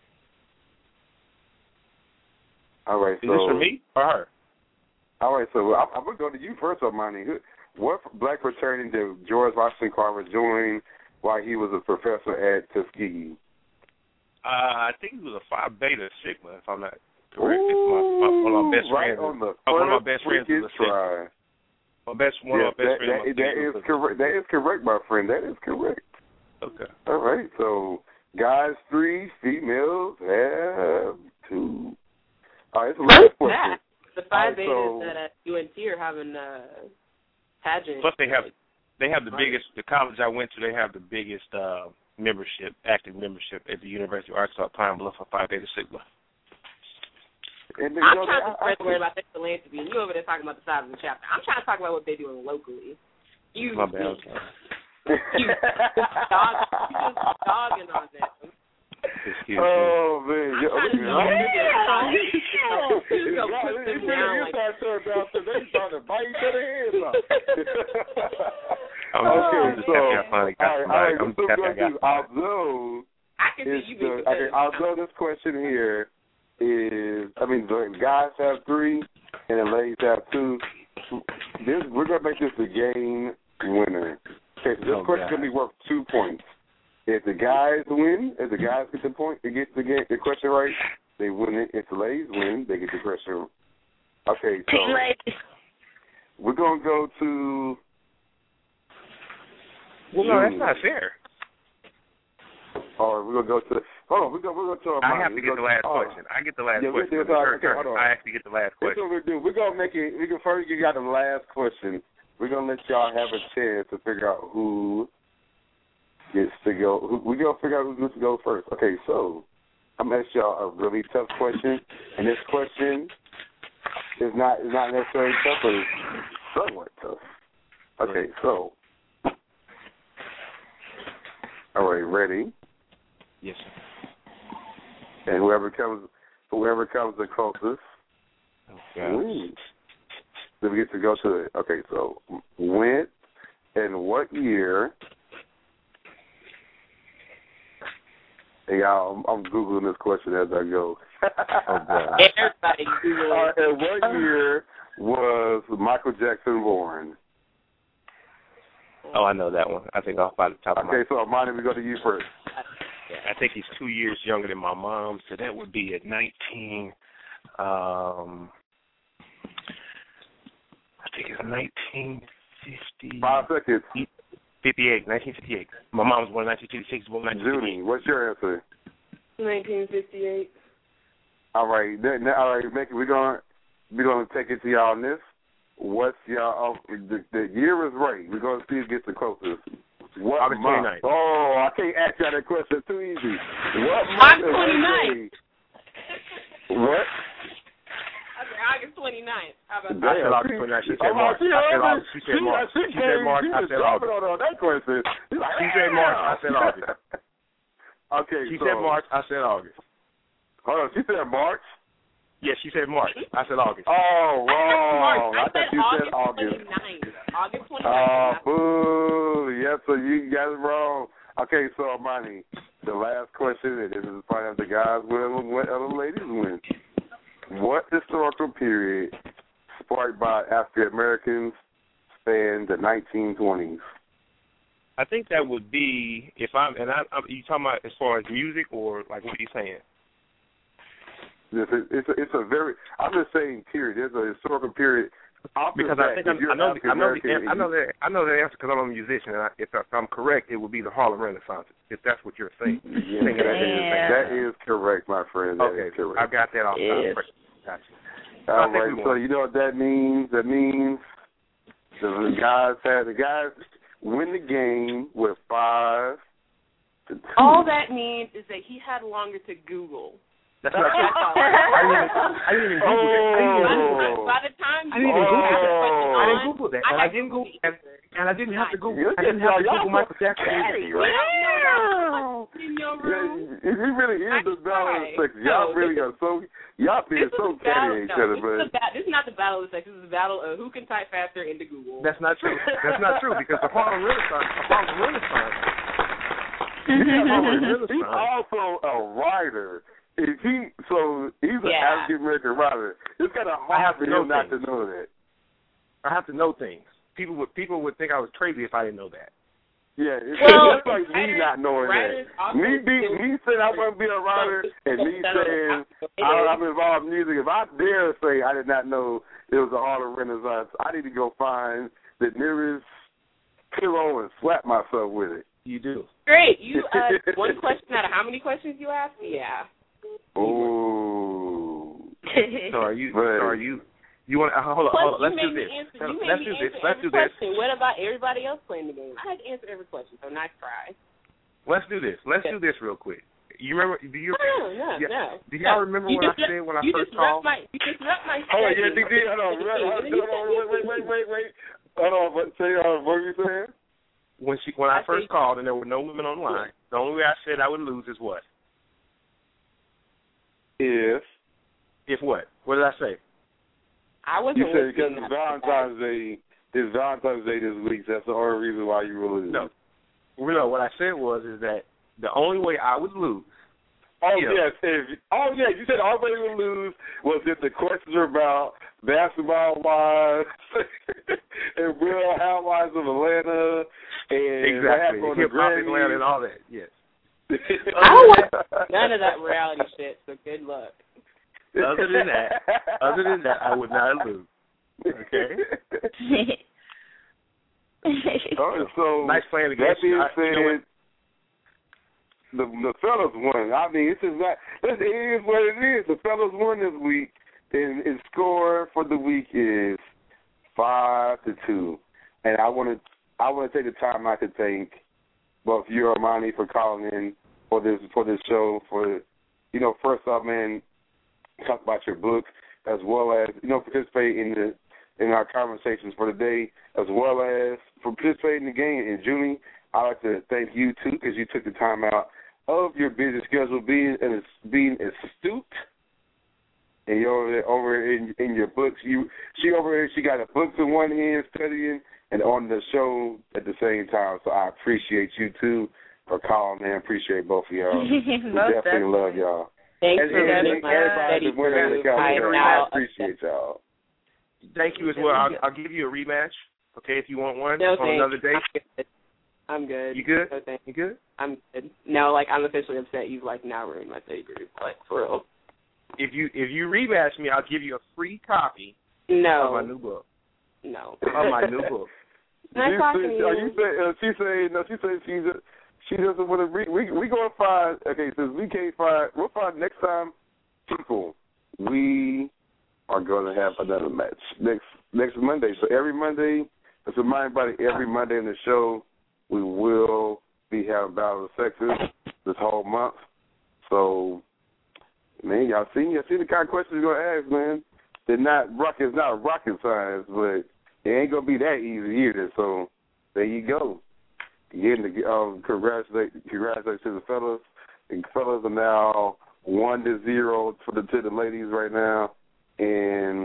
All right, Is so this for me or her? All right, so I'm, I'm gonna go to you first, Armani. What black fraternity did George Washington Carver join while he was a professor at Tuskegee? Uh, I think it was a Phi Beta Sigma, if I'm not correct. It's my, my, one of my best right friends. on the uh, one of my best friends is a Sigma. try. My best one yes, of my best that, friends. That, that is correct. That is correct, my friend. That is correct. Okay. All right. So guys three, females have two. All right. So last question. The five right, betas so, that at U N T are having uh, pageants. Plus, they have they have the biggest. The college I went to, they have the biggest uh, membership, active membership at the University of Arkansas Pine Bluff for Phi Beta Sigma. And then, I'm you know, trying they, to spread I, the word about their philanthropy, and you over there talking about the size of the chapter. I'm trying to talk about what they're doing locally. You, My bad. you, you, dog, you just dogging on that. Excuse oh man, yo, I'm look trying to at You go put this down like that. They trying to bite each other heads off. I'm okay, just so happy I finally got all right, all somebody. right, I'm so just happy I we're gonna do got although I can it's see you the, being okay, although this question here is, I mean, the guys have three and the ladies have two. This we're gonna make this a game winner. Okay, this Oh, question's God. gonna be worth two points. If the guys win, if the guys get the point, they get the game, the question right, they win it. If the ladies win, they get the question. Okay, so Team ladies. we're gonna go to. Well, no, that's not fair. All right, we're gonna go to. The, hold on, we're gonna we're gonna to our I mind. have to We're get the gonna- last oh. question. I get the last Yeah, we question. do. It's her Okay, turn. hold on. I actually get the last This is question. what we do. We're gonna make it. We can first get out the last question. We're gonna let y'all have a chance to figure out who gets to go. Who, we're gonna figure out who gets to go first. Okay, so I'm gonna ask y'all a really tough question, and this question is not is not necessarily tough, but it's somewhat tough. Okay, so all right, ready? Yes, sir. And whoever comes, whoever comes the closest, Okay. wins. Then we get to go to it. Okay, so when and what year? Hey, y'all, I'm, I'm googling this question as I go. Oh, God. everybody Google. Uh, and what year was Michael Jackson born? Oh, I know that one. I think off by the top of my Okay, so Amani, we go to you first. I think he's two years younger than my mom, so that would be at nineteen. Um, I think it's nineteen fifty. Five seconds. Fifty-eight. Nineteen fifty-eight. My mom was born in nineteen fifty-six. Born in nineteen fifty-eight. Junie, what's your answer? nineteen fifty-eight. All right, then, all right, Mickey, we're gonna we're gonna take it to y'all on this. What's y'all? Oh, the, the year is right. We're gonna see who gets the closest. What August month? twenty-ninth. Oh, I can't ask y'all that question. It's too easy. What month? August is twenty-ninth. What? Okay, August twenty-ninth. How about I that? said August twenty-ninth. She said Oh, March. she I said already- August. She said she- March. She, She said March. She I was said dropping August. on that question. She's like, She said March. I said "Yeah." August. Okay, She so, said March. I said August. Hold on, she said March. Yes, she said March. I said August. Oh, wrong. I, I thought said you said August August. twenty-ninth. August Oh, twenty-ninth. boo. Yes, so you got it wrong. Okay, so, Amani, the last question, and this is probably the guys win, what other ladies win. What historical period sparked by African Americans spanned the nineteen twenties? I think that would be if I'm and I. I'm, you talking about as far as music or like what are you saying? It's a, it's a, it's a very. I'm just saying. Period. There's a historical period. Off the Because bat, I think if I'm, you're I know the, I know the, African-American I know and the I know the answer because I'm a musician. And I, if, I, if I'm correct, it would be the Harlem Renaissance. If that's what you're saying. you- Thinking that is- yeah, that is correct, my friend. That Okay, is correct. I got that off. Yes. Gotcha. All I think right. we So won. you know what that means? That means the guys had the guys win the game with five to two. All that means is that he had longer to Google. That's not true. I didn't even, I didn't even Google that. I didn't even Google that. By the time I didn't even Google that. Oh. I didn't Google that. And I, didn't Google and, and I didn't have to Google. I didn't have to Google Michael Jackson. Daddy, either. right? in your room. Yeah, he really is the battle of the sexes. Y'all No, really are so y'all being This so is, battle, catty at each no, other, this, but is a ba- this is not the battle of the sexes. This is the battle of who can type faster into Google. That's not true. That's not true because the Harlem Renaissance, the Harlem Renaissance. He's also a writer. If he so he's an Yeah. African American writer. It's kind of I have hard for to know him not to things. know that. I have to know things. People would people would think I was crazy if I didn't know that. Yeah, it's, Well, it's like me writers- not knowing writers that. also Me be do- me saying I want to be a writer and me saying I, I'm involved in music. If I dare say I did not know it was a Harlem Renaissance, I need to go find the nearest pillow and slap myself with it. You do. Great. You uh, one question out of how many questions you asked? Yeah. Oh. So are you? So But- are you? You want? Uh, hold on. Plus, Hold on. Let's you do made this. me answer, So, you made let's me do this. answer Let's every do this. question. What about everybody else playing the game? I had to answer every question, so nice try. Let's do this. Let's do this real quick. you remember? Do you? No, no, yeah, no. Do y'all no. remember you what I just, said when I you first just called? My, you just rep my. Oh yeah, D D. Hold on, hold on, hold on, wait, wait, wait, wait, wait. Hold on, but say, uh, what were you saying? When she, when I, I first think, called and there were no women on the line, the only way I said I would lose is what? If. If what? What did I say? I wasn't. You said because it's Valentine's Day. It's Valentine's Day this week. That's the only reason why you will lose. No. Well, no, what I said was is that the only way I would lose. Oh yeah. yes, if, oh yes. You said the only way you would lose was if the questions are about basketball wives and Real Housewives of Atlanta and exactly hip hop Atlanta and all that. Yes. I don't want none of that reality shit. So good luck. Other than that, other than that, I would not lose. Okay. All right, so nice playing against that being you. said, You know the the fellas won. I mean, it's just not. It is what it is. The fellas won this week, and and score for the week is five to two. And I want to I want to take the time out to thank both you, Armani, for calling in for this for this show. For you know, first off, man, talk about your book as well as you know participate in the in our conversations for the day, as well as for participating in the game. And Junie, I'd like to thank you too because you took the time out of your busy schedule, being and being astute, and you're over there, over in, in your books. You she over here, she got her books in one hand studying and on the show at the same time. So I appreciate you too for calling in. Appreciate both of y'all. We definitely definitely. love y'all. Thanks and, for and, letting and my everybody steady that went in the crew. I appreciate y'all. Thank you as well. I'll, I'll give you a rematch, okay, if you want one No, on thanks. another day. I'm good. I'm good. You good? No, thanks. You good? I'm good. No, like I'm officially upset. You've like now ruined my study group. Like for real. If you if you rematch me, I'll give you a free copy No. of my new book. No. Of my new book. Nice talking to you. Are you saying? Uh, she say no. She say she just, she doesn't want to. Re- we we gonna find. Okay, since we can't find, we'll find next time. People, we are going to have another match next next Monday. So every Monday, let's remind everybody, every Monday in the show, we will be having Battle of the Sexes this whole month. So, man, y'all see, y'all see the kind of questions you're gonna ask, man. They're not rocket, it's not rocket science, but it ain't gonna be that easy either. So there you go. Again, um, congratulate, congratulations to the fellas. And fellas are now one to zero for the to the ladies right now. And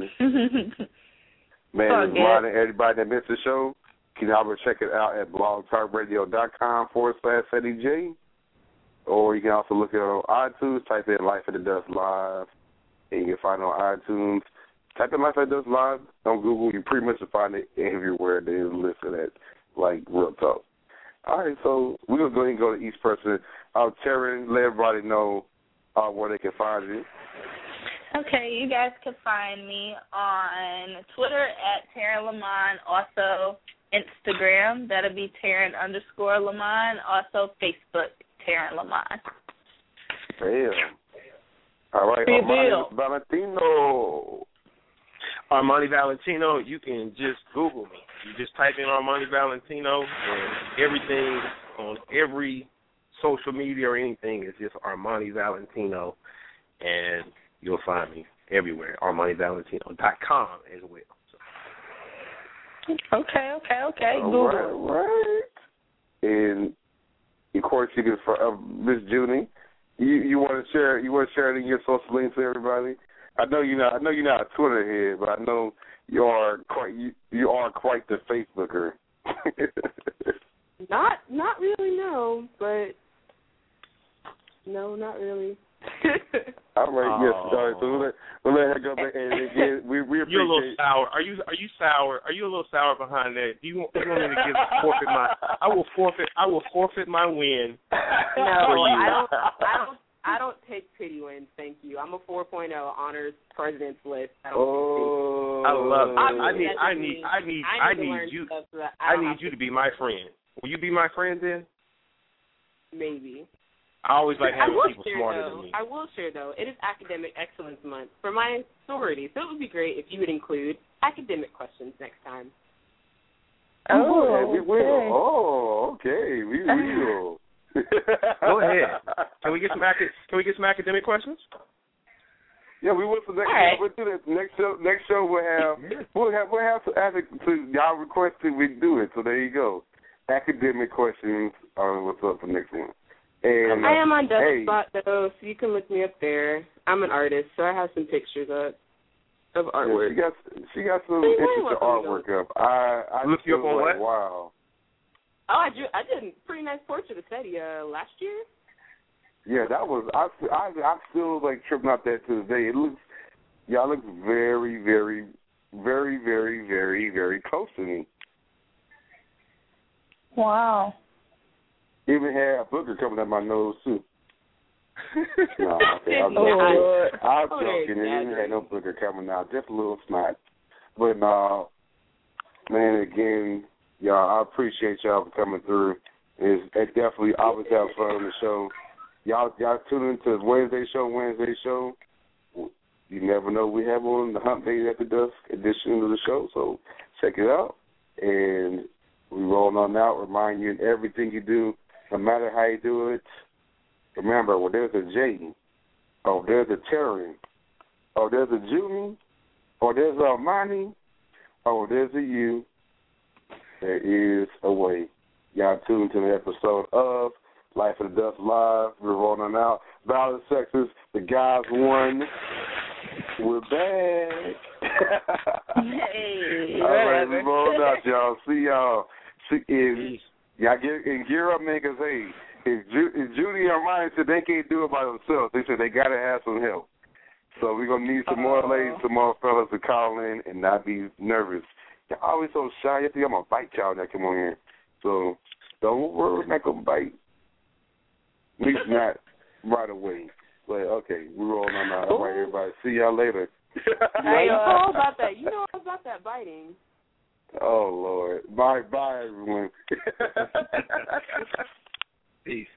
man, oh, it's reminding everybody that missed the show, you can always check it out at blogtalkradio.com forward slash Eddie J. Or you can also look it on iTunes, type in Life at the Dust Live, and you can find it on iTunes. Type in Life at the Dust Live on Google. You pretty much will find it everywhere that is listed at, like, Real Talk. All right, so we're going to go ahead and go to each person. Uh, Taryn, let everybody know uh, where they can find you. Okay, you guys can find me on Twitter at Taryn Lamont, also Instagram, that'll be Taryn underscore Lamont, also Facebook, Taryn Lamont. Damn. All right, Armani Valentino. Armani Valentino, you can just Google me. You just type in Armani Valentino, and everything on every social media or anything is just Armani Valentino, and you'll find me everywhere, Armani Valentino dot com as well. So. Okay, okay, okay. All Google. right, all right. And of course, you can uh, Miss Junie. You you want to share? You want to share it in your social links to everybody? I know you're not. I know you're not a Twitter head, but I know you are quite. You, you are quite the Facebooker. Not, not really. No, but no, not really. All right. Yes. All right. So we'll let, we'll let her go back. And again, we we appreciate. You're a little sour. Are you? Are you sour? Are you a little sour behind that? Do you, want- you want me to give forfeit my? I will forfeit. I will forfeit my win. No, for you. I don't. I don't. I don't take pity wins, thank you. I'm a four point oh honors president's list. I don't oh, I love it. I I need, I need, I need, I need, I need you. So I, I need you to be my friend. Will you be my friend then? Maybe. I always like having people share, smarter though, than me. I will share, though, it is Academic Excellence Month for my sorority, so it would be great if you would include academic questions next time. Oh, okay, we will. Oh, okay, we will. Go ahead. Can we get some acad- Can we get some academic questions? Yeah, we will. Next, right. We'll do this next show. Next show we'll have we'll have we'll have to ask it to y'all requested we do it. So there you go. Academic questions are what's up for next one. And I am on Dusk hey, Spot though, so you can look me up there. I'm an artist, so I have some pictures up of artwork. Yeah, she got she got some Hey, interesting what artwork up. I I Look you up feel on like, what? wow. Oh, I drew. I did a pretty nice portrait of Seti uh, last year. Yeah, that was I I I still like tripping out that to this day. It looks y'all look very very very very very very close to me. Wow. Even had a booger coming out my nose too. No, okay, I'm Oh, joking. I'm oh, joking. It yeah, didn't have no booger coming out, just a little snot. But no, man, again, y'all, I appreciate y'all for coming through. It's, it definitely always have fun on the show. Y'all, y'all tune into the Wednesday show. Wednesday show. You never know we have on the Hump Day After Dusk edition of the show, so check it out. And we roll on out, remind you in everything you do, no matter how you do it. Remember, when there's a J, or there's a Terry, or there's a Junie, or there's a Armani, or there's a you, there is a way. Y'all tuned to the episode of Life of the Dust Live. We're rolling out. Battle of the Sexes, the guys won. We're back. Hey, all right, we're rolling out, y'all. See y'all. See, if, y'all get and gear up, man, because, hey, if, Ju- if Judy or Armani said they can't do it by themselves, they said they got to have some help. So we're going to need some more ladies, some more fellas to call in and not be nervous. Y'all always so shy. You think I'm going to bite y'all when I come on here. So don't worry, we're not going to bite. At least not right away. But, okay, we're rolling on out. All right, everybody. See y'all later. Hey, you know about that. You know about that biting. Oh, Lord. Bye, bye, everyone. Peace.